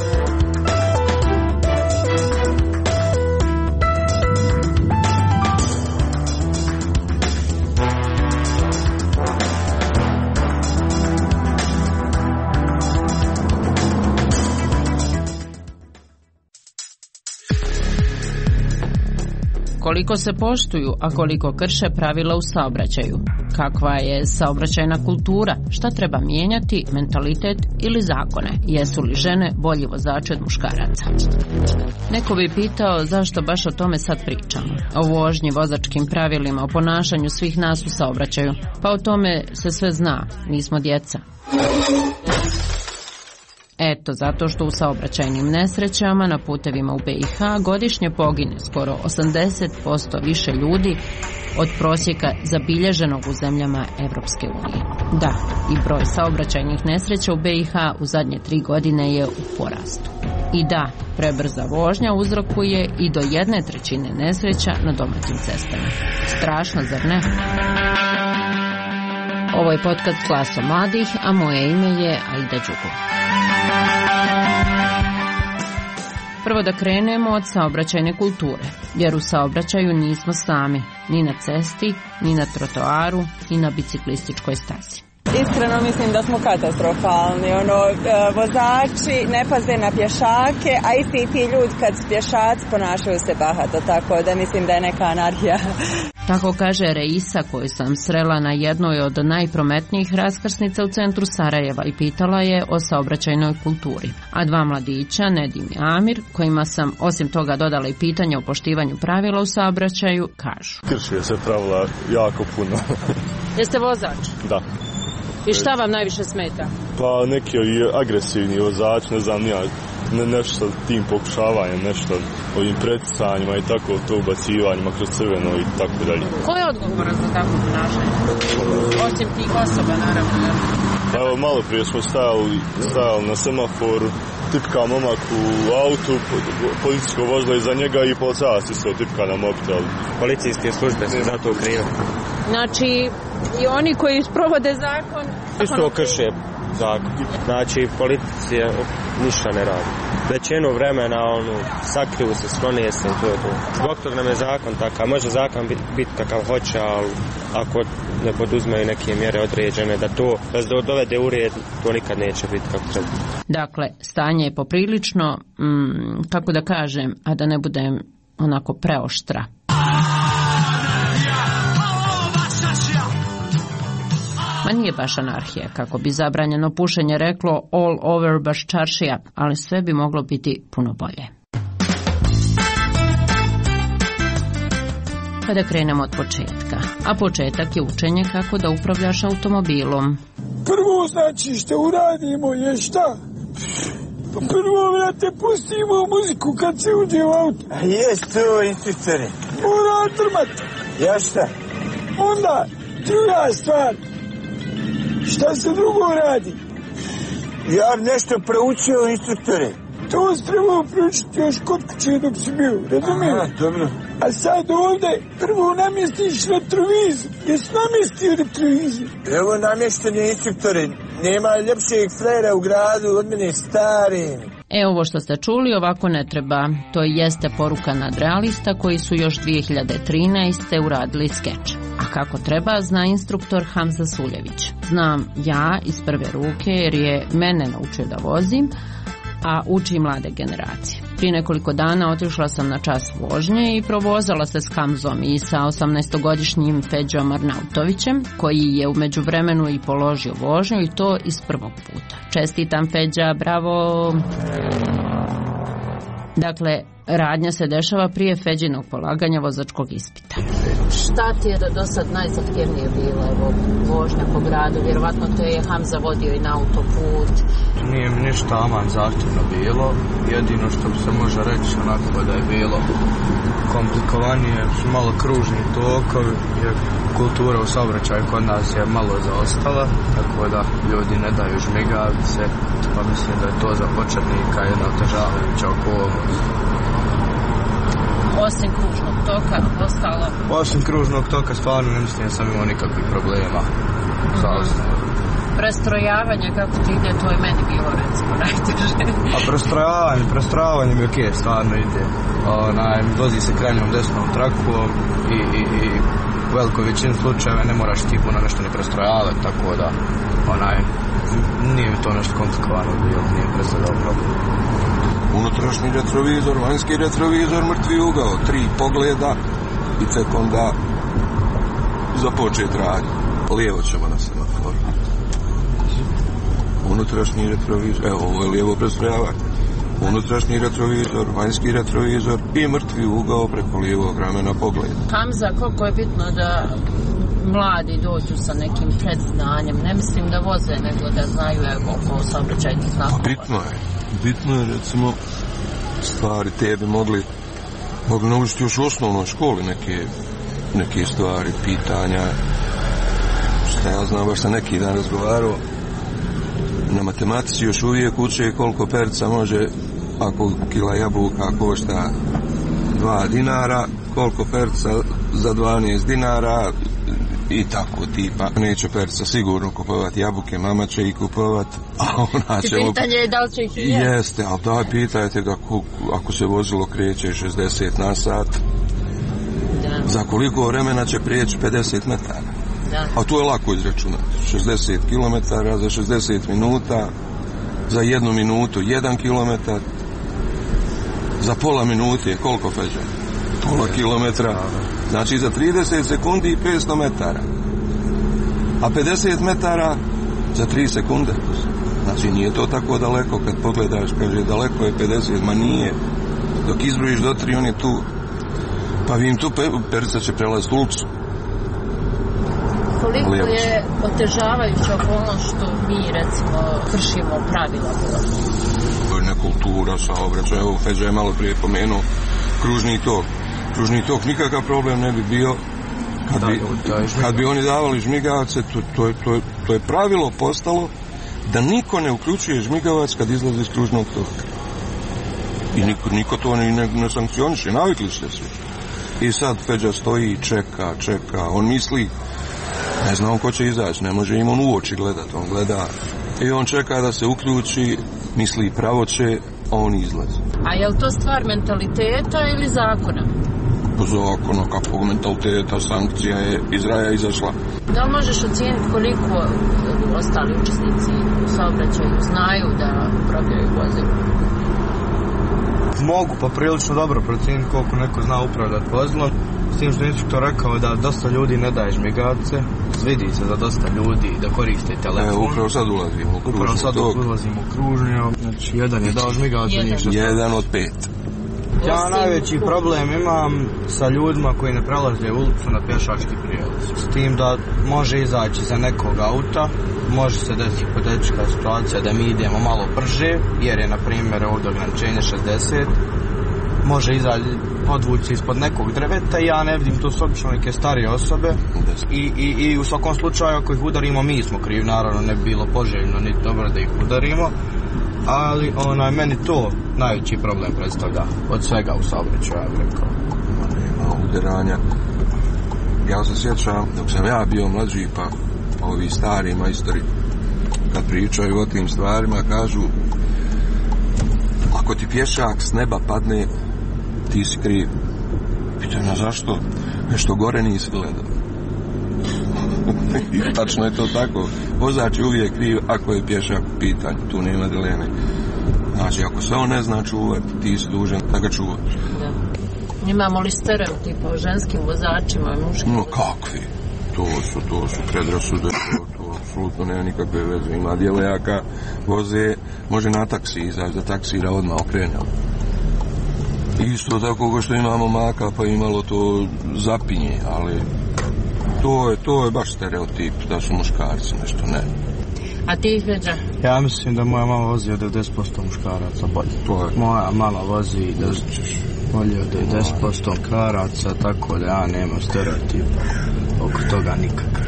Koliko se poštuju, a koliko krše pravila u saobraćaju? Kakva je saobraćajna kultura? Šta treba mijenjati, mentalitet ili zakone? Jesu li žene bolji vozači od muškaraca? Neko bi pitao zašto baš o tome sad pričamo. O vožnji, vozačkim pravilima, o ponašanju svih nas u saobraćaju. Pa o tome se sve zna, nismo djeca. Eto, zato što u saobraćajnim nesrećama na putevima u BiH godišnje pogine skoro 80% više ljudi od prosjeka zabilježenog u zemljama Evropske unije. Da, i broj saobraćajnih nesreća u BiH u zadnje 3 godine je u porastu. I da, prebrza vožnja uzrokuje i do 1/3 nesreća na domaćim cestama. Strašno, zar ne? Ovo je podcast Glasom mladih, a moje ime je Aida Đugov. Prvo da krenemo od saobraćajne kulture, jer u saobraćaju nismo sami, ni na cesti, ni na trotoaru, ni na biciklističkoj stazi. Iskreno mislim da smo katastrofalni, vozači ne paze na pješake, a isti ti ljudi kad pješaci ponašaju se bahato, tako da mislim da je neka anarhija. Tako kaže Reisa, koju sam srela na jednoj od najprometnijih raskrsnica u centru Sarajeva i pitala je o saobraćajnoj kulturi. A 2 mladića, Nedim i Amir, kojima sam osim toga dodala i pitanje o poštivanju pravila u saobraćaju, kažu: krši se pravila jako puno. Jeste vozač? Da. I šta vam najviše smeta? Pa neki agresivni vozač, ne znam nija, nešto tim pokušavanjem, nešto ovim preticanjima i tako, to ubacivanjima kroz crveno i tako dalje. Ko je odgovoran za takvo ponašanje? Osim tih osoba, naravno. Pa evo, malo prije smo stajali na semaforu, tipka momak u autu, policijsko vozilo iza njega i policajac isto tipka na mobitel. Policijske službe su za to krive. Znači, i oni koji sprovode zakon... Isto krše zakon. Znači, policija ništa ne radi. Većinu vremena, sakriju se, sklonije se i to je to. Zbog toga nam je zakon takav. Može zakon biti kakav hoće, ali ako ne poduzmeju neke mjere određene, da to dovede u red, to nikad neće biti kako treba. Dakle, stanje je poprilično, kako da kažem, a da ne budem onako preoštra. Ma nije baš anarhija, kako bi zabranjeno pušenje reklo all over baš čaršija, ali sve bi moglo biti puno bolje. Kada krenemo od početka, a početak je učenje kako da upravljaš automobilom. Prvo znači što uradimo je šta? Prvo, vrate, pustimo muziku kad se uđe u auto. A jest to, instruktore. Mora drmati. Ja šta? Onda, druga stvar. Šta se drugo radi? Ja nešto proučio, instruktore. To si trebao proučiti još kod kuće dok si bio, razumiješ? Aha, dobro. A sad ovdje prvo namjestiš retrovizor. Jesi namjestio retrovizor? Evo namješteni, instruktore. Nema ljepšeg frera u gradu od mene stari. Ovo što ste čuli ovako ne treba. To jeste poruka nadrealista koji su još 2013. uradili skeč. A kako treba zna instruktor Hamza Suljević. Znam ja iz prve ruke jer je mene naučio da vozim, a uči mlade generacije. Prije nekoliko dana otišla sam na čas vožnje i provozala se s Hamzom i sa 18-godišnjim Feđom Arnautovićem, koji je u međuvremenu i položio vožnju i to iz prvog puta. Čestitam, Feđa, bravo! Dakle, radnja se dešava prije Feđinog polaganja vozačkog ispita. Šta ti je do sad najzahtjevnije bilo, evo, vožnja po gradu? Vjerovatno te je Hamza vodio i na autoput. Nije mi ništa aman zahtjevno bilo. Jedino što bi se može reći onako da je bilo komplikovanije su malo kružni tokovi, jer kultura u saobraćaju kod nas je malo zaostala, tako da ljudi ne daju žmigavce, pa mislim da je to za početnika jedna otežavajuća okolnost. Osim kružnog toka, ostalo? Osim kružnog toka stvarno ne mislim da sam imao nikakvih problema za ostalo. Prestrojavanje, kako ti ide, to je meni bilo recimo najteže. A prestrojavanje mi okej, stvarno ide. Vozi se krajnjom desnom trakom i u velikoj većini slučajeva ne moraš ti puno nešto ni prestrojavati, tako da nije mi to nešto komplikovano bilo, nije predstavljao problem. Unutrašnji retrovizor, vanjski retrovizor, mrtvi ugao, 3 pogleda i tek onda započeti radnje. Lijevo ćemo na semaforu. Unutrašnji retrovizor, evo ovo je lijevo prestrojavanje. Unutrašnji retrovizor, vanjski retrovizor i mrtvi ugao preko lijevog ramena pogleda. Hamza, koliko je bitno da mladi dođu sa nekim predznanjem, ne mislim da voze, nego da znaju oko saobraćajnih znakova. Bitno je recimo stvari te bi mogli naučiti još u osnovnoj školi neke stvari, pitanja. Šta ja znam, baš sam neki dan razgovarao, na matematici još uvijek uče koliko perca može, ako kila jabuka košta 2 dinara, koliko perca za 12 dinara i tako tipa. Neće perca sigurno kupovati jabuke, mama će ih kupovati, a ona će... Pitanje je da li će ih i jesti. Jeste, ali daj pitajte ga ako se vozilo kreće 60 na sat, za koliko vremena će prijeći 50 metara. A to je lako izračunati. 60 km za 60 minuta, za 1 minutu 1 km, za pola minute je koliko, Feđa? Pola kilometra. Znači za 30 sekundi i 500 metara. A 50 metara za 3 sekunde. Znači nije to tako daleko, kad pogledaš, kaže daleko je 50, ma nije. Dok izbrojiš do 3, on je tu. Pa vi im tu perca će prelaziti ulicu. Koliko je otežavajuća okolnost što mi, recimo, kršimo pravila vožnje? To je nekultura saobraćaja. Evo, Feđa je malo prije pomenuo kružni tok. Kružni tok nikakav problem ne bi bio kad bi oni davali žmigavace. To je pravilo postalo da niko ne uključuje žmigavac kad izlazi iz kružnog toka. I niko to ne sankcioniše, navikli ste se. I sad Feđa stoji i čeka, on misli, ne zna on ko će izaći, ne može im on u oči gledati, on gleda i on čeka da se uključi, misli pravo će, a on izlazi. A je li to stvar mentaliteta ili zakona? Po zakonu, kakvog mentaliteta, sankcija je iz raja izašla. Da li možeš ocijeniti koliko ostali učesnici u saobraćaju znaju da upravljaju vozilo? Mogu pa prilično dobro procijeniti koliko neko zna upravljati vozilom. S tim što instruktor rekao da dosta ljudi ne daje žmigavce, vidi se za dosta ljudi da koriste telefon. Upravo sad ulazimo u kružnju. Znači, jedan je dao žmigavce. 1 od 5. Ja najveći problem imam sa ljudima koji ne prelaze ulicu na pješački prijelaz. S tim da može izaći za nekog auta, može se desiti hipotetička situacija da mi idemo malo brže, jer je na primjer ovdje ograničenje 60, može izaći, podvući ispod nekog drveta i ja ne vidim, to su obično neke starije osobe i u svakom slučaju ako ih udarimo mi smo krivi, naravno ne bi bilo poželjno ni dobro da ih udarimo, ali meni to najveći problem predstavlja od svega u saobraćaju, ja bih rekao. Nema udaranja. Ja se sjećam, dok sam ja bio mlađi, pa ovi stari majstori kad pričaju o tim stvarima kažu, ako ti pješak s neba padne, ti si kriv. Pitaj na zašto? Nešto gore nisi gledao. I tačno je to tako. Vozač je uvijek kriv ako je pješak u pitanju. Tu nema dileme. Znači, ako se on ne zna čuvati, ti si dužan da ga čuvati. Da. Imamo li stereotipa o ženskim vozačima i muškim? No, kakvi? To su predrasude, to apsolutno nema nikakve veze. Ima djevojaka, voze, može na taksi izaći, da taksira odmah okrene. Isto tako ko što imamo maka, pa imalo to zapinje, ali to je baš stereotip, da su muškarci nešto, ne. A ti, Feđa? Ja mislim da moja mama vozi od 90% muškaraca bolje. Moja mama vozi bolje od 90% muškaraca, tako da ja nemam stereotipa oko toga nikakav.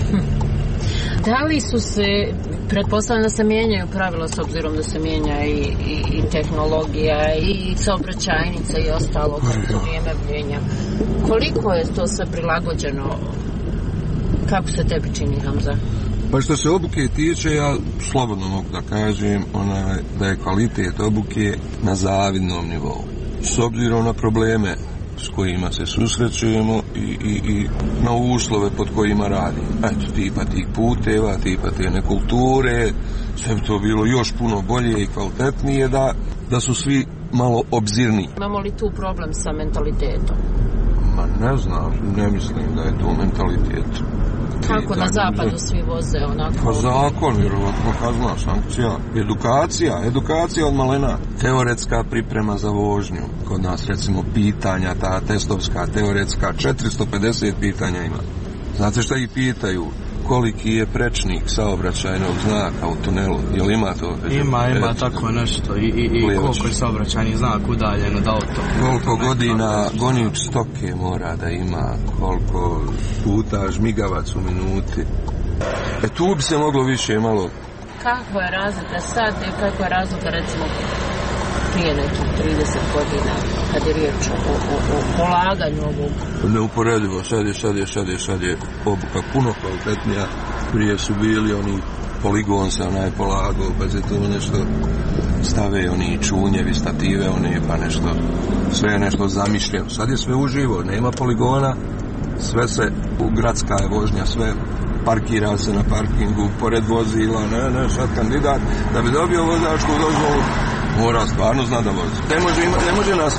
Da li su se, pretpostavljam da se mijenjaju pravila s obzirom da se mijenja i tehnologija i saobraćajnica i ostalo kako vrijeme mijenja. Koliko je to sve prilagođeno? Kako se tebi čini, Hamza? Pa što se obuke tiče, ja slobodno mogu da kažem da je kvalitet obuke na zavidnom nivou. S obzirom na probleme s kojima se susrećujemo i na uslove pod kojima radimo. Eto, tipa tih puteva, tipa te nekulture, sve bi to bilo još puno bolje i kvalitetnije da su svi malo obzirniji. Imamo li tu problem sa mentalitetom? Ma ne znam, ne mislim da je to mentalitet. Kako na zapadu svi voze onako? Pa zakon, vjerovatno kazna, sankcija, edukacija od malena. Teoretska priprema za vožnju. Kod nas recimo pitanja, ta testovska, teoretska, 450 pitanja ima. Znate šta ih pitaju? Koliki je prečnik saobraćajnog znaka u tunelu? Jel ima to? Ima tako nešto i koliko je saobraćajni znak udaljen od auto. Koliko godina gonič stoke mora da ima, koliko puta žmigavac u minuti. Tu bi se moglo više malo... Kako je razlika sad i kako je razlika recimo prije nekih 30 godina kad je riječ o polaganju ovog? Neuporedivo, sad je obuka puno kvalitetnija. Prije su bili oni poligon se onaj polagao, pa se tu nešto stave oni čunjevi, stative, oni pa nešto, sve je nešto zamišljeno. Sad je sve uživo, nema poligona, sve se, gradska je vožnja, sve parkira se na parkingu, pored vozila, sad kandidat, da bi dobio vozačku dozvolu, mora stvarno zna da vozi. Ne može na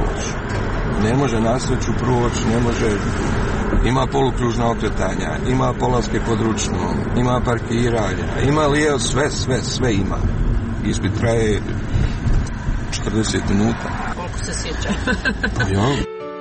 sreću proći, ima polukružna okretanja, ima polaske pod ručnom, ima parkiranja, ima lijevo, sve ima. Ispit traje 40 minuta. Koliko se sjeća? Ja.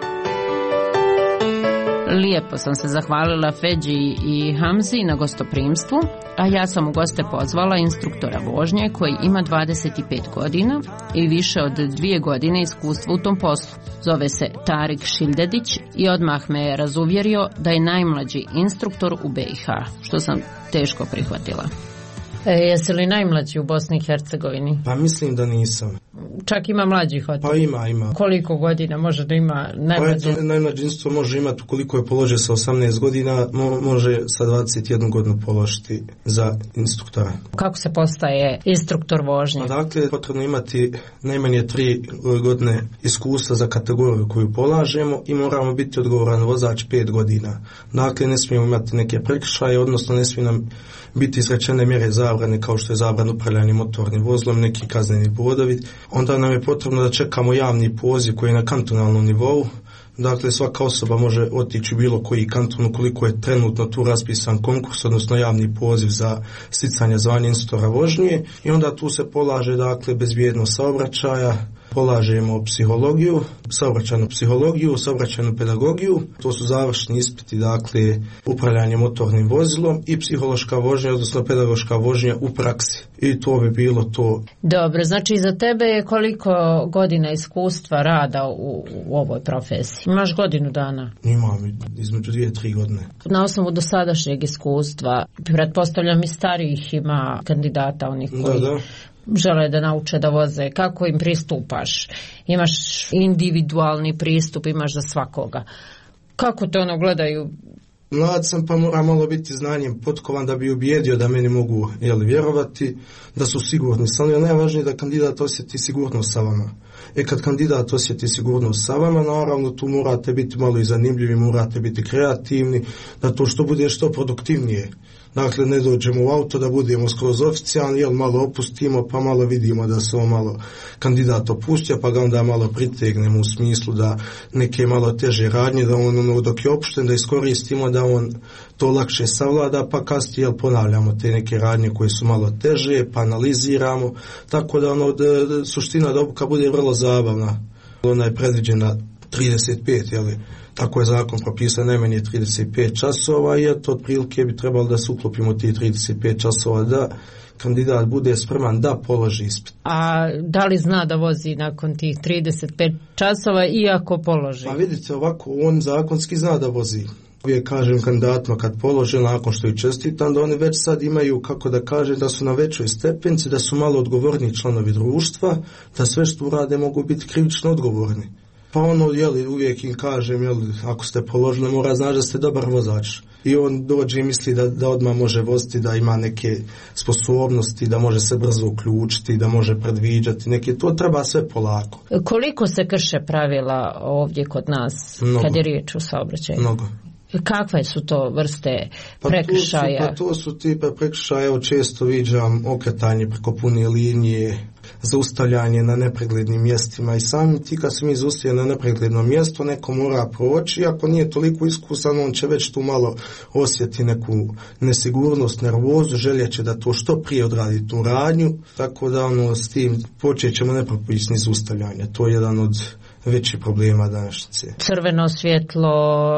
Lijepo sam se zahvalila Feđi i Hamzi na gostoprimstvu, a ja sam u goste pozvala instruktora vožnje koji ima 25 godina i više od 2 godine iskustva u tom poslu. Zove se Tarik Šildedić i odmah me je razuvjerio da je najmlađi instruktor u BiH, što sam teško prihvatila. Jesi li najmlađi u Bosni i Hercegovini? Pa mislim da nisam. Čak ima mlađih od... Pa ima. Koliko godina može da ima najmlađi? Pa najmlađi instruktor može imati, koliko je položio sa 18 godina, može sa 21 godinu položiti za instruktora. Kako se postaje instruktor vožnje? Pa dakle, potrebno imati najmanje 3 godine iskustva za kategoriju koju polažemo i moramo biti odgovoran vozač 5 godina. Dakle, ne smijemo imati neke prekršaje, odnosno ne smije nam biti izrečene mjere zabrane kao što je zabrana upravljanja motornim vozilom, neki kazneni bodovi. Onda nam je potrebno da čekamo javni poziv koji je na kantonalnom nivou. Dakle, svaka osoba može otići u bilo koji kanton ukoliko je trenutno tu raspisan konkurs, odnosno javni poziv za sticanje zvanja instruktora vožnje i onda tu se polaže, dakle, bezbjednost saobraćaja, polažemo psihologiju, saobraćajnu pedagogiju, to su završni ispiti, dakle, upravljanje motornim vozilom i psihološka vožnja, odnosno pedagoška vožnja u praksi. I to bi bilo to. Dobro, znači za tebe je koliko godina iskustva rada u ovoj profesiji? Imaš godinu dana? Imam između 2-3 godine. Na osnovu dosadašnjeg iskustva, pretpostavljam i starijih ima kandidata, onih koji... Da. Žele da nauče da voze, kako im pristupaš? Imaš individualni pristup, imaš za svakoga. Kako te gledaju? Mlad sam pa mora malo biti znanjem potkovan da bi ubijedio da meni mogu vjerovati, da su sigurni. Samo najvažnije da kandidat osjeti sigurnost sa vama. Kad kandidat osjeti sigurnost sa vama, naravno tu morate biti malo i zanimljivi, morate biti kreativni, da to što bude što produktivnije. Dakle, ne dođemo u auto da budemo skroz oficijalni, jel malo opustimo, pa malo vidimo da se on malo kandidat opustio, pa ga onda malo pritegnemo u smislu da neke malo teže radnje, da on dok je opušten, da iskoristimo, da on to lakše savlada, pa kasnije jel ponavljamo te neke radnje koje su malo teže, pa analiziramo, tako da suština da obuka bude vrlo zabavna. Ona je predviđena 35, jel? Tako je zakon propisan najmanje 35 časova i to otprilike bi trebalo da se uklopimo ti 35 časova da kandidat bude spreman da položi ispit. A da li zna da vozi nakon tih 35 časova iako položi? Pa vidite, ovako, on zakonski zna da vozi. Uvijek kažem kandidatima kad polože nakon što je čestitan, da oni već sad imaju, kako da kažem, da su na većoj stepenci, da su malo odgovorni članovi društva, da sve što urade mogu biti krivično odgovorni. Pa uvijek im kažem, ako ste položili, mora znaći da ste dobar vozač. I on dođe i misli da odmah može voziti, da ima neke sposobnosti, da može se brzo uključiti, da može predviđati neke, to treba sve polako. Koliko se krše pravila ovdje kod nas, kad je riječ o saobraćaju? Mnogo. Kakve su to vrste prekršaja? To su tipa prekršaja, evo često viđam okretanje preko pune linije, zaustavljanje na nepreglednim mjestima i samim ti kad se mi zaustavljamo na nepregledno mjesto, neko mora proći, ako nije toliko iskusan, on će već tu malo osjeti neku nesigurnost, nervozu, željeće da to što prije odradi tu radnju, tako da s tim počet ćemo nepropisni zaustavljanja. To je jedan od veći problema današnjice. Crveno svjetlo,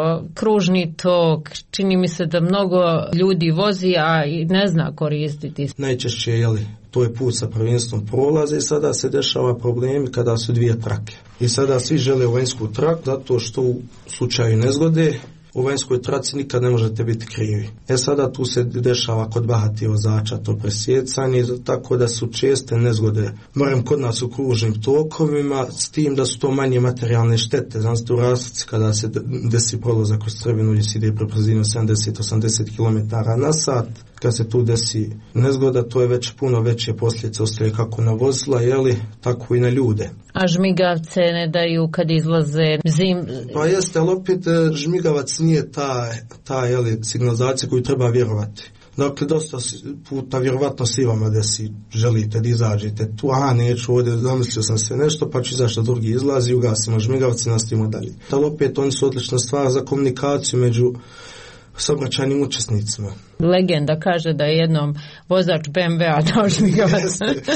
kružni tok, čini mi se da mnogo ljudi vozi, a i ne zna koristiti. Najčešće, to je put sa prvenstvom prolaze i sada se dešava problemi kada su dvije trake. I sada svi žele u vanjsku traku, zato što u slučaju nezgode u vanjskoj traci nikad ne možete biti krivi. Sada tu se dešava kod bahatih vozača to presjecanje, tako da su česte nezgode, barem kod nas u kružnim tokovima, s tim da su to manje materijalne štete. Znate, u Raslici kada se desi prolazak kroz crvenu gdje se ide pre brzinu 70-80 km na sat, kad se tu desi nezgoda, to je već puno veće posljedice ostaje kako na vozila, tako i na ljude. A žmigavce ne daju kad izlaze zim? Pa jeste, ali opet žmigavac nije ta signalizacija koju treba vjerovati. Dakle, dosta puta vjerovatno si vama da si želite da izađete tu, neću ovdje, zamislio sam se nešto, pa ću izašto drugi izlazi, ugasimo žmigavci, nastavimo dalje. Ali opet oni su odlična stvar za komunikaciju među saobraćajnim učesnicima. Legenda kaže da je jednom vozač BMW-a dao žmigavac.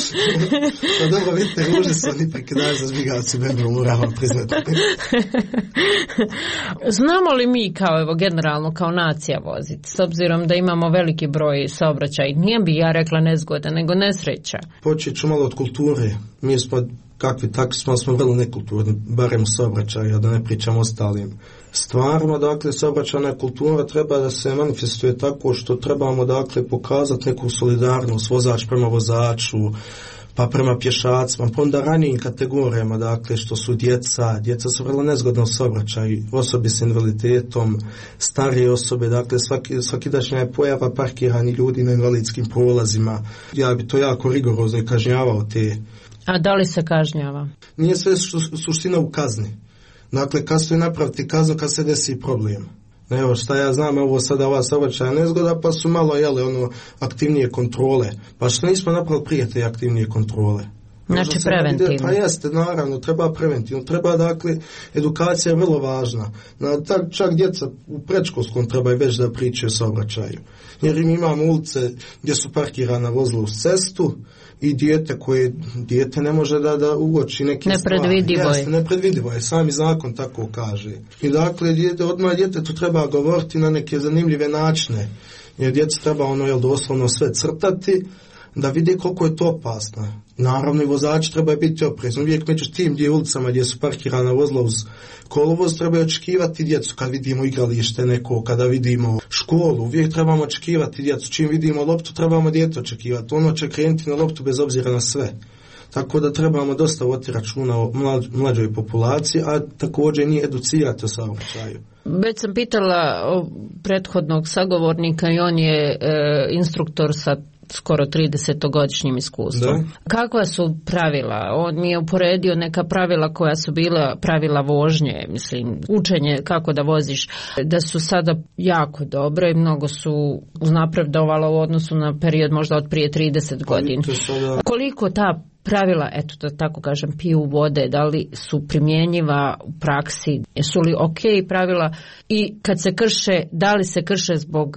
Pa dobro, vidite, ruži su oni prekidaju za žmigavci BMW, moramo priznati. Znamo li mi generalno kao nacija voziti, s obzirom da imamo veliki broj saobraćaj, nije bi ja rekla nezgoda, nego nesreća? Počet ću malo od kulture. Mi smo takvi smo vrlo nekulturni, barem u saobraćaju, da ne pričamo ostalim stvarima. Dakle, saobraćajna kultura treba da se manifestuje tako što trebamo, pokazati neku solidarnost, vozač prema vozaču, pa prema pješacima, pa onda ranijim kategorijama, što su djeca su vrlo nezgodne u saobraćaju, osobe s invaliditetom, starije osobe, svakidašnja je pojava parkirani ljudi na invalidskim prolazima. Ja bi to jako rigorozno i kažnjavao te. A da li se kažnjava? Nije sve suština u kazni. Dakle, kad se napraviti kaznu, kad se desi problem. Evo šta ja znam, ova saobraćajna nezgoda, pa su malo aktivnije kontrole. Pa što nismo napravili prije te aktivnije kontrole? Znači preventivno. Pa jeste, naravno, treba preventivno. Treba, edukacija je vrlo važna. Čak djeca u predškolskom trebaju već da pričaju o saobraćaju. Jer mi imamo ulice gdje su parkirana vozila uz cestu i dijete ne može da uoči neke stvari. Nepredvidivo je, sami zakon tako kaže. I odmah djetetu treba govoriti na neke zanimljive načine. Jer djeca treba doslovno sve crtati, da vidi koliko je to opasno. Naravno i vozači trebaju biti oprezni. Uvijek među tim ulicama gdje su parkirana vozila uz kolovoz trebaju očekivati djecu. Kad vidimo igralište neko, kada vidimo školu, uvijek trebamo očekivati djecu. Čim vidimo loptu, trebamo dijete očekivati. Ono će krenuti na loptu bez obzira na sve. Tako da trebamo dosta voditi računa o mlađoj populaciji, a također nije educirati o saobraćaju. Već sam pitala prethodnog sagovornika i on je instruktor sa skoro 30-godišnjim iskustvom. Da. Kakva su pravila? On mi je uporedio neka pravila koja su bila pravila vožnje, mislim, učenje kako da voziš, da su sada jako dobro i mnogo su uznapredovalo u odnosu na period možda od prije 30 godina. Koliko ta pravila, eto da tako kažem, piju vode, da li su primjenjiva u praksi, jesu li ok pravila i kad se krše, da li se krše zbog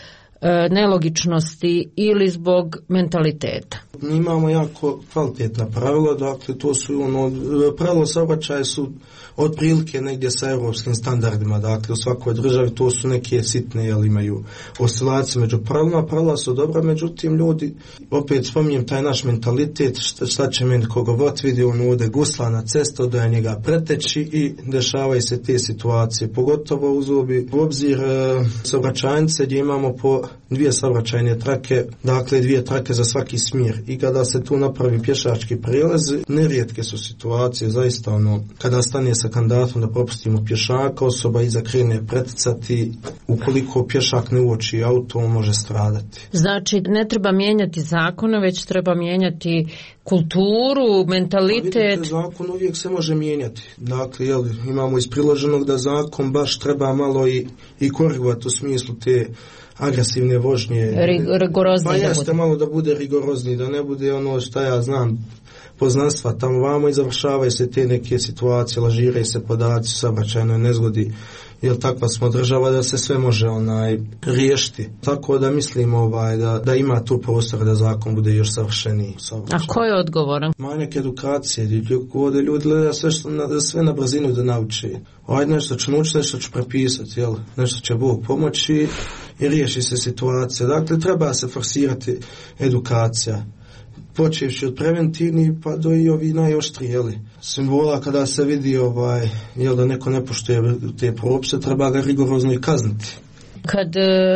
nelogičnosti ili zbog mentaliteta? Mi imamo jako kvalitetna pravila, dakle to su pravila saobraćaja su otprilike negdje sa europskim standardima, dakle u svakoj državi to su neke sitne, jel imaju oscilacije među pravilima, pravila su dobra, međutim ljudi, opet spominjem taj naš mentalitet, šta će meni koga vod vidi, on ovdje gusla na cestu, da je njega preteći i dešavaju se te situacije, pogotovo uz obzir saobraćajnice gdje imamo po 2 saobraćajne trake, dakle 2 trake za svaki smjer i kada se tu napravi pješački prijelaz, nerijetke su situacije, zaista kada stane sa kandidatom da propustimo pješaka, osoba iza krene preticati, ukoliko pješak ne uoči auto, on može stradati. Znači, ne treba mijenjati zakone, već treba mijenjati kulturu, mentalitet. Vidite, zakon uvijek se može mijenjati. Dakle, imamo iz priloženog da zakon baš treba malo i korigovati u smislu te agresivne vožnje. Rigorozni. Pa jeste malo da bude rigorozni, da ne bude ono što ja znam poznanstva tamo vamo i završavaju se te neke situacije, lažiraju se podaci, saobraćajnoj nezgodi, jer takva smo država da se sve može riješiti. Tako da mislimo da ima tu prostor da zakon bude još savršeniji. A ko je odgovoran? Manjak edukacije, ljudi gleda sve na brzinu da nauči. Nešto ću naučiti, nešto ću prepisati, nešto će Bog pomoći i riješi se situacija. Dakle, treba se forsirati edukacija. Počevši od preventivnih pa do i ovi najoštriji, simbola kada se vidi da neko ne poštuje te propise, treba ga rigorozno i kazniti. Kad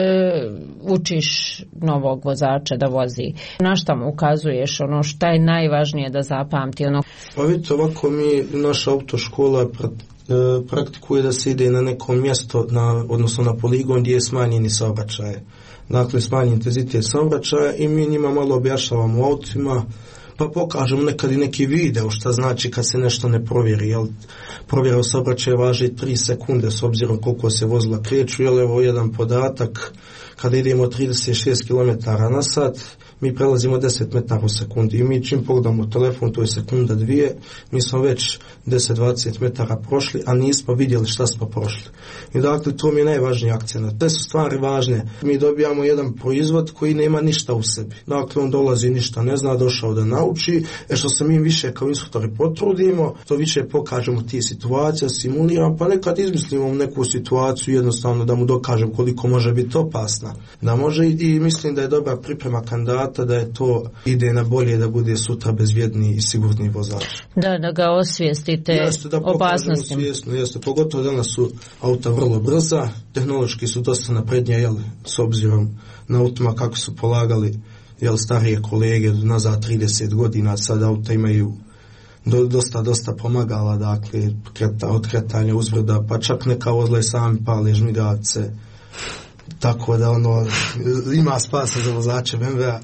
učiš novog vozača da vozi, na šta mu ukazuješ, šta je najvažnije da zapamti? Pa vidite, ovako naša autoškola praktikuje da se ide na neko mjesto, odnosno na poligon gdje je smanjeni saobraćaj. Dakle, smanji intenzitet saobraćaja i mi njima malo objašnjavamo autima, pa pokažemo nekad i neki video šta znači kad se nešto ne provjeri. Provjera u saobraćaju važi 3 sekunde s obzirom koliko se vozila kreću, evo jedan podatak, kada idemo 36 km na sat, mi prelazimo 10 metara u sekundi i mi čim pogledamo telefon, to je sekunda 2, mi smo već 10-20 metara prošli, a nismo vidjeli šta smo prošli. I dakle, to mi je najvažniji akcent. Te su stvari važne. Mi dobijamo jedan proizvod koji nema ništa u sebi. Dakle, on dolazi ništa ne zna, došao da nauči, što se mi više kao instruktori potrudimo, to više pokažemo ti situacija, simuliramo, pa nekad izmislimo neku situaciju jednostavno da mu dokažem koliko može biti opasna. Da može i mislim da je dobra priprema kandidata, da je to ide na bolje da bude sutra bezvjedniji i sigurniji vozač. Da ga osvijestite opasnostima. Jeste, pogotovo danas su auta vrlo brza, tehnološki su dosta naprednije, s obzirom na autima kako su polagali starije kolege nazad 30 godina, sad auta imaju dosta pomagala, dakle, od kretanja uzbrda, pa čak neka vozila i sami pale žmigavce, tako da ima spasa za vozače BMW-a.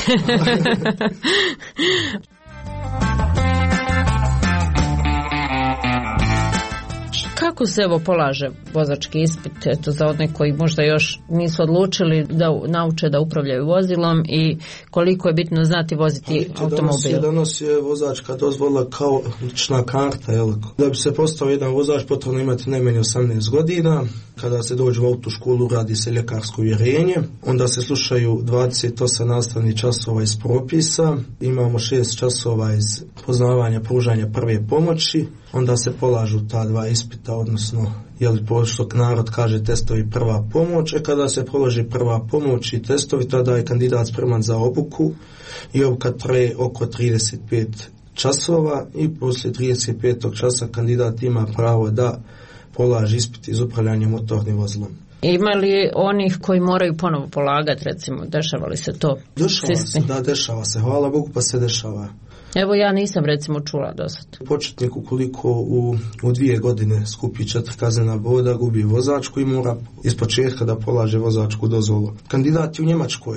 Kako se polaže vozački ispit za one koji možda još nisu odlučili da nauče da upravljaju vozilom i koliko je bitno znati voziti automobil? Danas je vozačka dozvola kao lična karta. Da bi se postao jedan vozač potrebno imati najmanje 18 godina. Kada se dođe u autoškolu radi se ljekarsko uvjerenje. Onda se slušaju 28 nastavnih časova iz propisa. Imamo 6 časova iz poznavanja pružanja prve pomoći. Onda se polažu ta 2 ispita, odnosno što narod kaže testovi prva pomoć, kada se položi prva pomoć i testovi, tada je kandidat spreman za obuku i obuka traje oko 35 časova i poslije 35. časa kandidat ima pravo da polaži ispit iz upravljanja motornim vozilom. Ima li onih koji moraju ponovo polagati, recimo, dešava li se to? Dešava se, hvala Bogu, pa se dešava. Evo ja nisam recimo čula dosad. Početnik ukoliko u 2 godine skupi 4 kaznena boda, gubi vozačku i mora iz početka da polaže vozačku dozvolu. Kandidati u Njemačkoj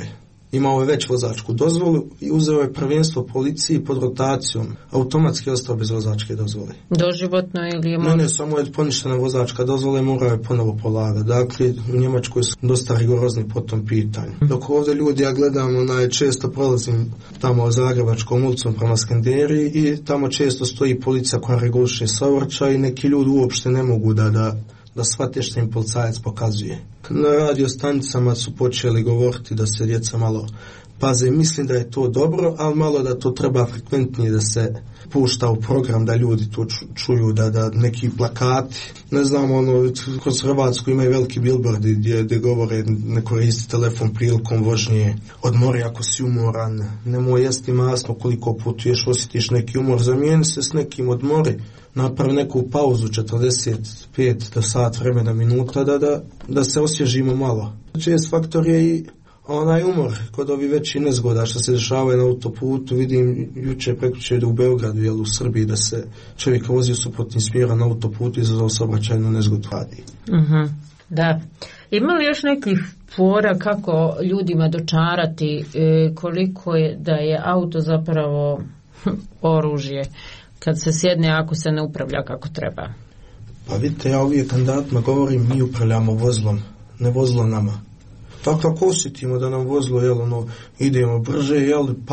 imao je već vozačku dozvolu i uzeo je prvenstvo policiji pod rotacijom, automatski ostao bez vozačke dozvole. Doživotno ili je... Ne, samo je poništena vozačka dozvola i morao je ponovo polagati. Dakle, u Njemačkoj su dosta rigorozni po tom pitanju. Dok ovdje ljudi, ja gledam, često prolazim tamo Zagrebačkom ulicom prema Skenderiji i tamo često stoji policija koja reguliše saobraćaj i neki ljudi uopšte ne mogu da shvate što im policajac pokazuje. Na radio stanicama su počeli govoriti da se djeca malo paze. Mislim da je to dobro, ali malo da to treba frekventnije da se pušta u program, da ljudi to čuju, da neki plakati. Ne znam, kroz Hrvatsku imaju veliki billboardi gdje govore ne koristi telefon prilikom vožnje, odmori ako si umoran, nemoj jesti masno koliko putuješ, osjetiš neki umor, zamijeni se s nekim, odmori, napravi neku pauzu 45 do sat vremena minuta da se osvježimo malo. Čest faktor je i onaj umor kod ovi veći nezgoda što se dešavaju na autoputu. Vidim juče prekjuče u Beogradu, u Srbiji, da se čovjek vozi u suprotnim smjera na autoputu i izazvao saobraćajnu nezgodu radi. Da. Ima li još nekih fora kako ljudima dočarati koliko je da je auto zapravo oružje kad se sjedne ako se ne upravlja kako treba? Pa vidite, ja uvijek kandidatima govorim, mi upravljamo vozilom, ne vozilo nama. Tako ako osjetimo da nam vozilo, idemo brže,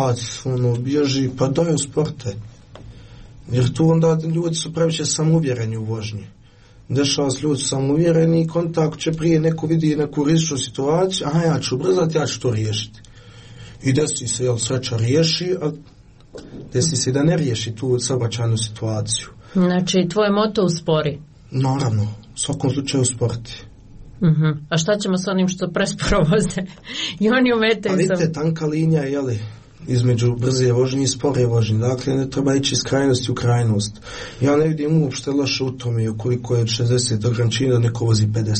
bježi, pa daj usporte. Jer tu onda ljudi su previše samouvjereni u vožnji. Dešava se, ljudi su samouvjereni i kontakt će prije neko vidi neku rizičnu situaciju, ja ću brzati, ja ću to riješiti. I desi se, sreća riješi, a desi se da ne riješi tu saobraćajnu situaciju. Znači, tvoje moto uspori? Naravno, u svakom slučaju usporti. A šta ćemo s onim što presporo voze? I oni umetaju sam... Vidite, tanka linija je između brze vožnje i spore vožnje. Dakle, ne treba ići iz krajnosti u krajnost. Ja ne vidim uopšte loše u tome ukoliko je 60 ograničenja da neko vozi 50.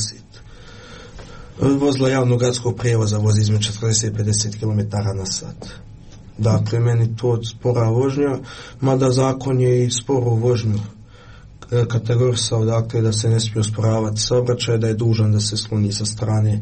Vozilo javnog gradskog prijevoza vozi između 40-50 km na sat. Dakle, meni to spora vožnja, mada zakon je i sporu vožnju kategorisao, dakle, da se ne smije usporavati saobraćaj, da je dužan da se skloni sa strane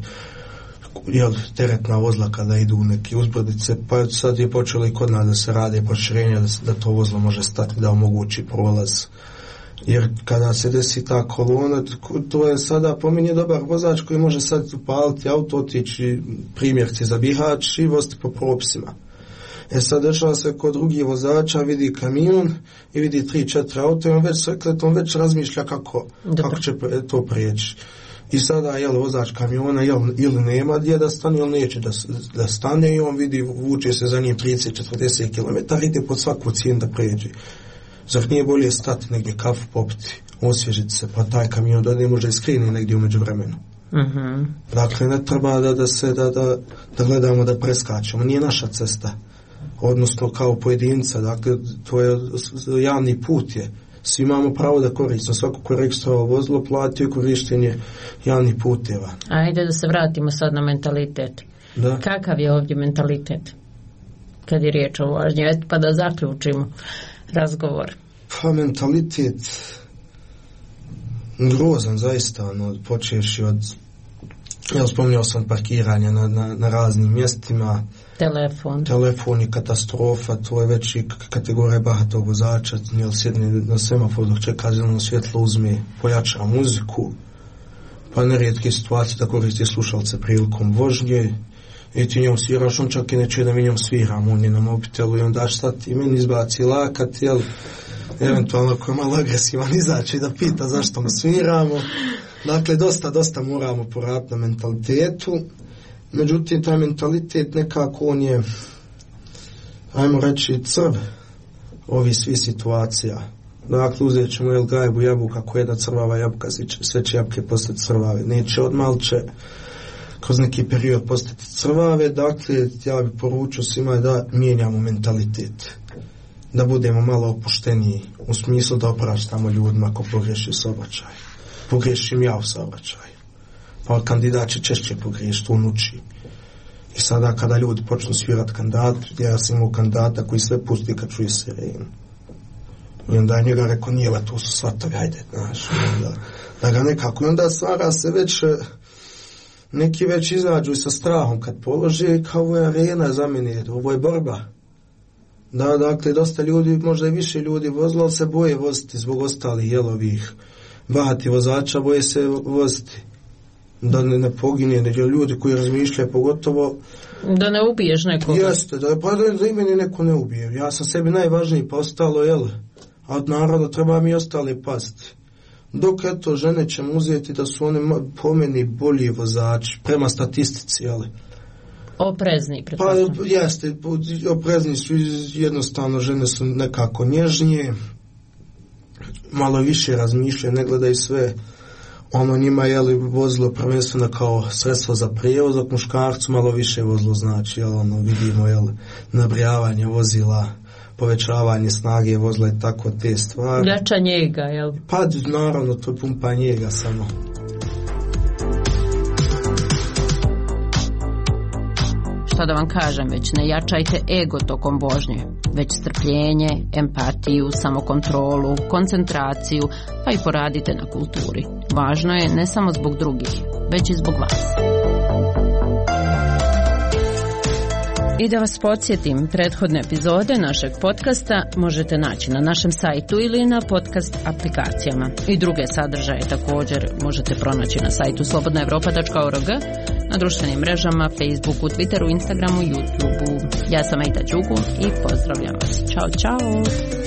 teretna vozila kada idu u neke uzbrdice, pa sad je počelo i kod nas da se rade proširenja da to vozilo može stati, da omogući prolaz. Jer kada se desi ta kolona, to je sada po meni dobar vozač koji može sad upaliti auto, otići primjerci za Bihać i voziti po propisima. Sad dešava se kod drugih vozača, vidi kamion i vidi 3-4 auto i on već razmišlja kako će to prijeći. I sada vozač kamiona ili nema gdje da stane ili neće da stane i on vidi, vuče se za njim 30-40 km, ide pod svaku cijenu da prijeđe. Zar nije bolje stati negdje kafu popiti, osvježiti se, pa taj kamion da može iskreni negdje u međuvremenu. Dakle, ne treba da gledamo da preskačemo, nije naša cesta. Odnosno kao pojedinca, dakle to je javni put je. Svi imamo pravo da koristimo, svako ko je registrovao vozilo platio korištenje javnih puteva. Ajde da se vratimo sad na mentalitet. Da. Kakav je ovdje mentalitet kad je riječ o vožnji? Pa da zaključimo razgovor. Pa mentalitet grozan zaista, počevši od, spominjao sam parkiranje na raznim mjestima. Telefon je katastrofa, to je već i kategorija bahatog vozača, jel sjedne na semafor dok čeka zeleno svjetlo, uzme, pojača muziku, pa nerijetke situacije da koristi slušalce prilikom vožnje i ti njom sviraš, on čak i neće da mi njom sviram, on je na mobitelu i onda šta ti meni izbaci lakat, jel, eventualno ako je malo agresivan izaći da pita zašto mu sviramo. Dakle, dosta moramo poraditi na mentalitetu. Međutim, taj mentalitet nekako on je, ajmo reći, crv ovih svih situacija. Dakle, uzet ćemo gajbu jabuka, ako je da crvava jabuka, sve će jabuke postati crvave. Neće odmah, će kroz neki period postati crvave. Dakle, ja bih poručio svima da mijenjamo mentalitet. Da budemo malo opušteniji, u smislu da opraštamo ljudima ako pogreši u saobraćaju. Pogrešim ja u saobraćaju. Pa kandidat će češće pogriješiti, on uči. I sada kada ljudi počnu svirati kandidat, ja sam imao kandidata koji sve pusti kad čuje sirenu. I onda je njega rekao, nije, tu su svatovi, ajde, znaš. Da ga nekako, i onda stvara se već Neki već izađu sa strahom kad polože, kao ovo je arena za mene, ovo je borba. Da, dakle, dosta ljudi, možda i više ljudi vozilo, ali se boje voziti zbog ostalih jelovih bahati vozača, boje se voziti. Da ne pogine, jer ljudi koji razmišljaju pogotovo... Da ne ubiješ nekoga. Jeste, da i meni neko ne ubije. Ja sam sebi najvažniji postalo, a od naroda treba mi ostali paziti. Dok eto, žene ćemo uzeti da su one po meni bolji vozači, prema statistici, Oprezni, pretpostavljam. Pa jeste, oprezni su, jednostavno žene su nekako nježnije, malo više razmišljaju, ne gledaju sve. Njima je vozilo prvenstveno kao sredstvo za prijevoz, dok muškarcu malo više vozilo znači, vidimo nabrijavanje vozila, povećavanje snage vozila i tako te stvari. Jača njega, Pa naravno, to je pumpa njega samo. Šta da vam kažem, već ne jačajte ego tokom vožnje, već strpljenje, empatiju, samokontrolu, koncentraciju, pa i poradite na kulturi. Važno je ne samo zbog drugih, već i zbog vas. I da vas podsjetim, prethodne epizode našeg podcasta možete naći na našem sajtu ili na podcast aplikacijama. I druge sadržaje također možete pronaći na sajtu slobodnaevropa.org, na društvenim mrežama, Facebooku, Twitteru, Instagramu, YouTubeu. Ja sam Ejta Đugu i pozdravljam vas. Ćao, čao!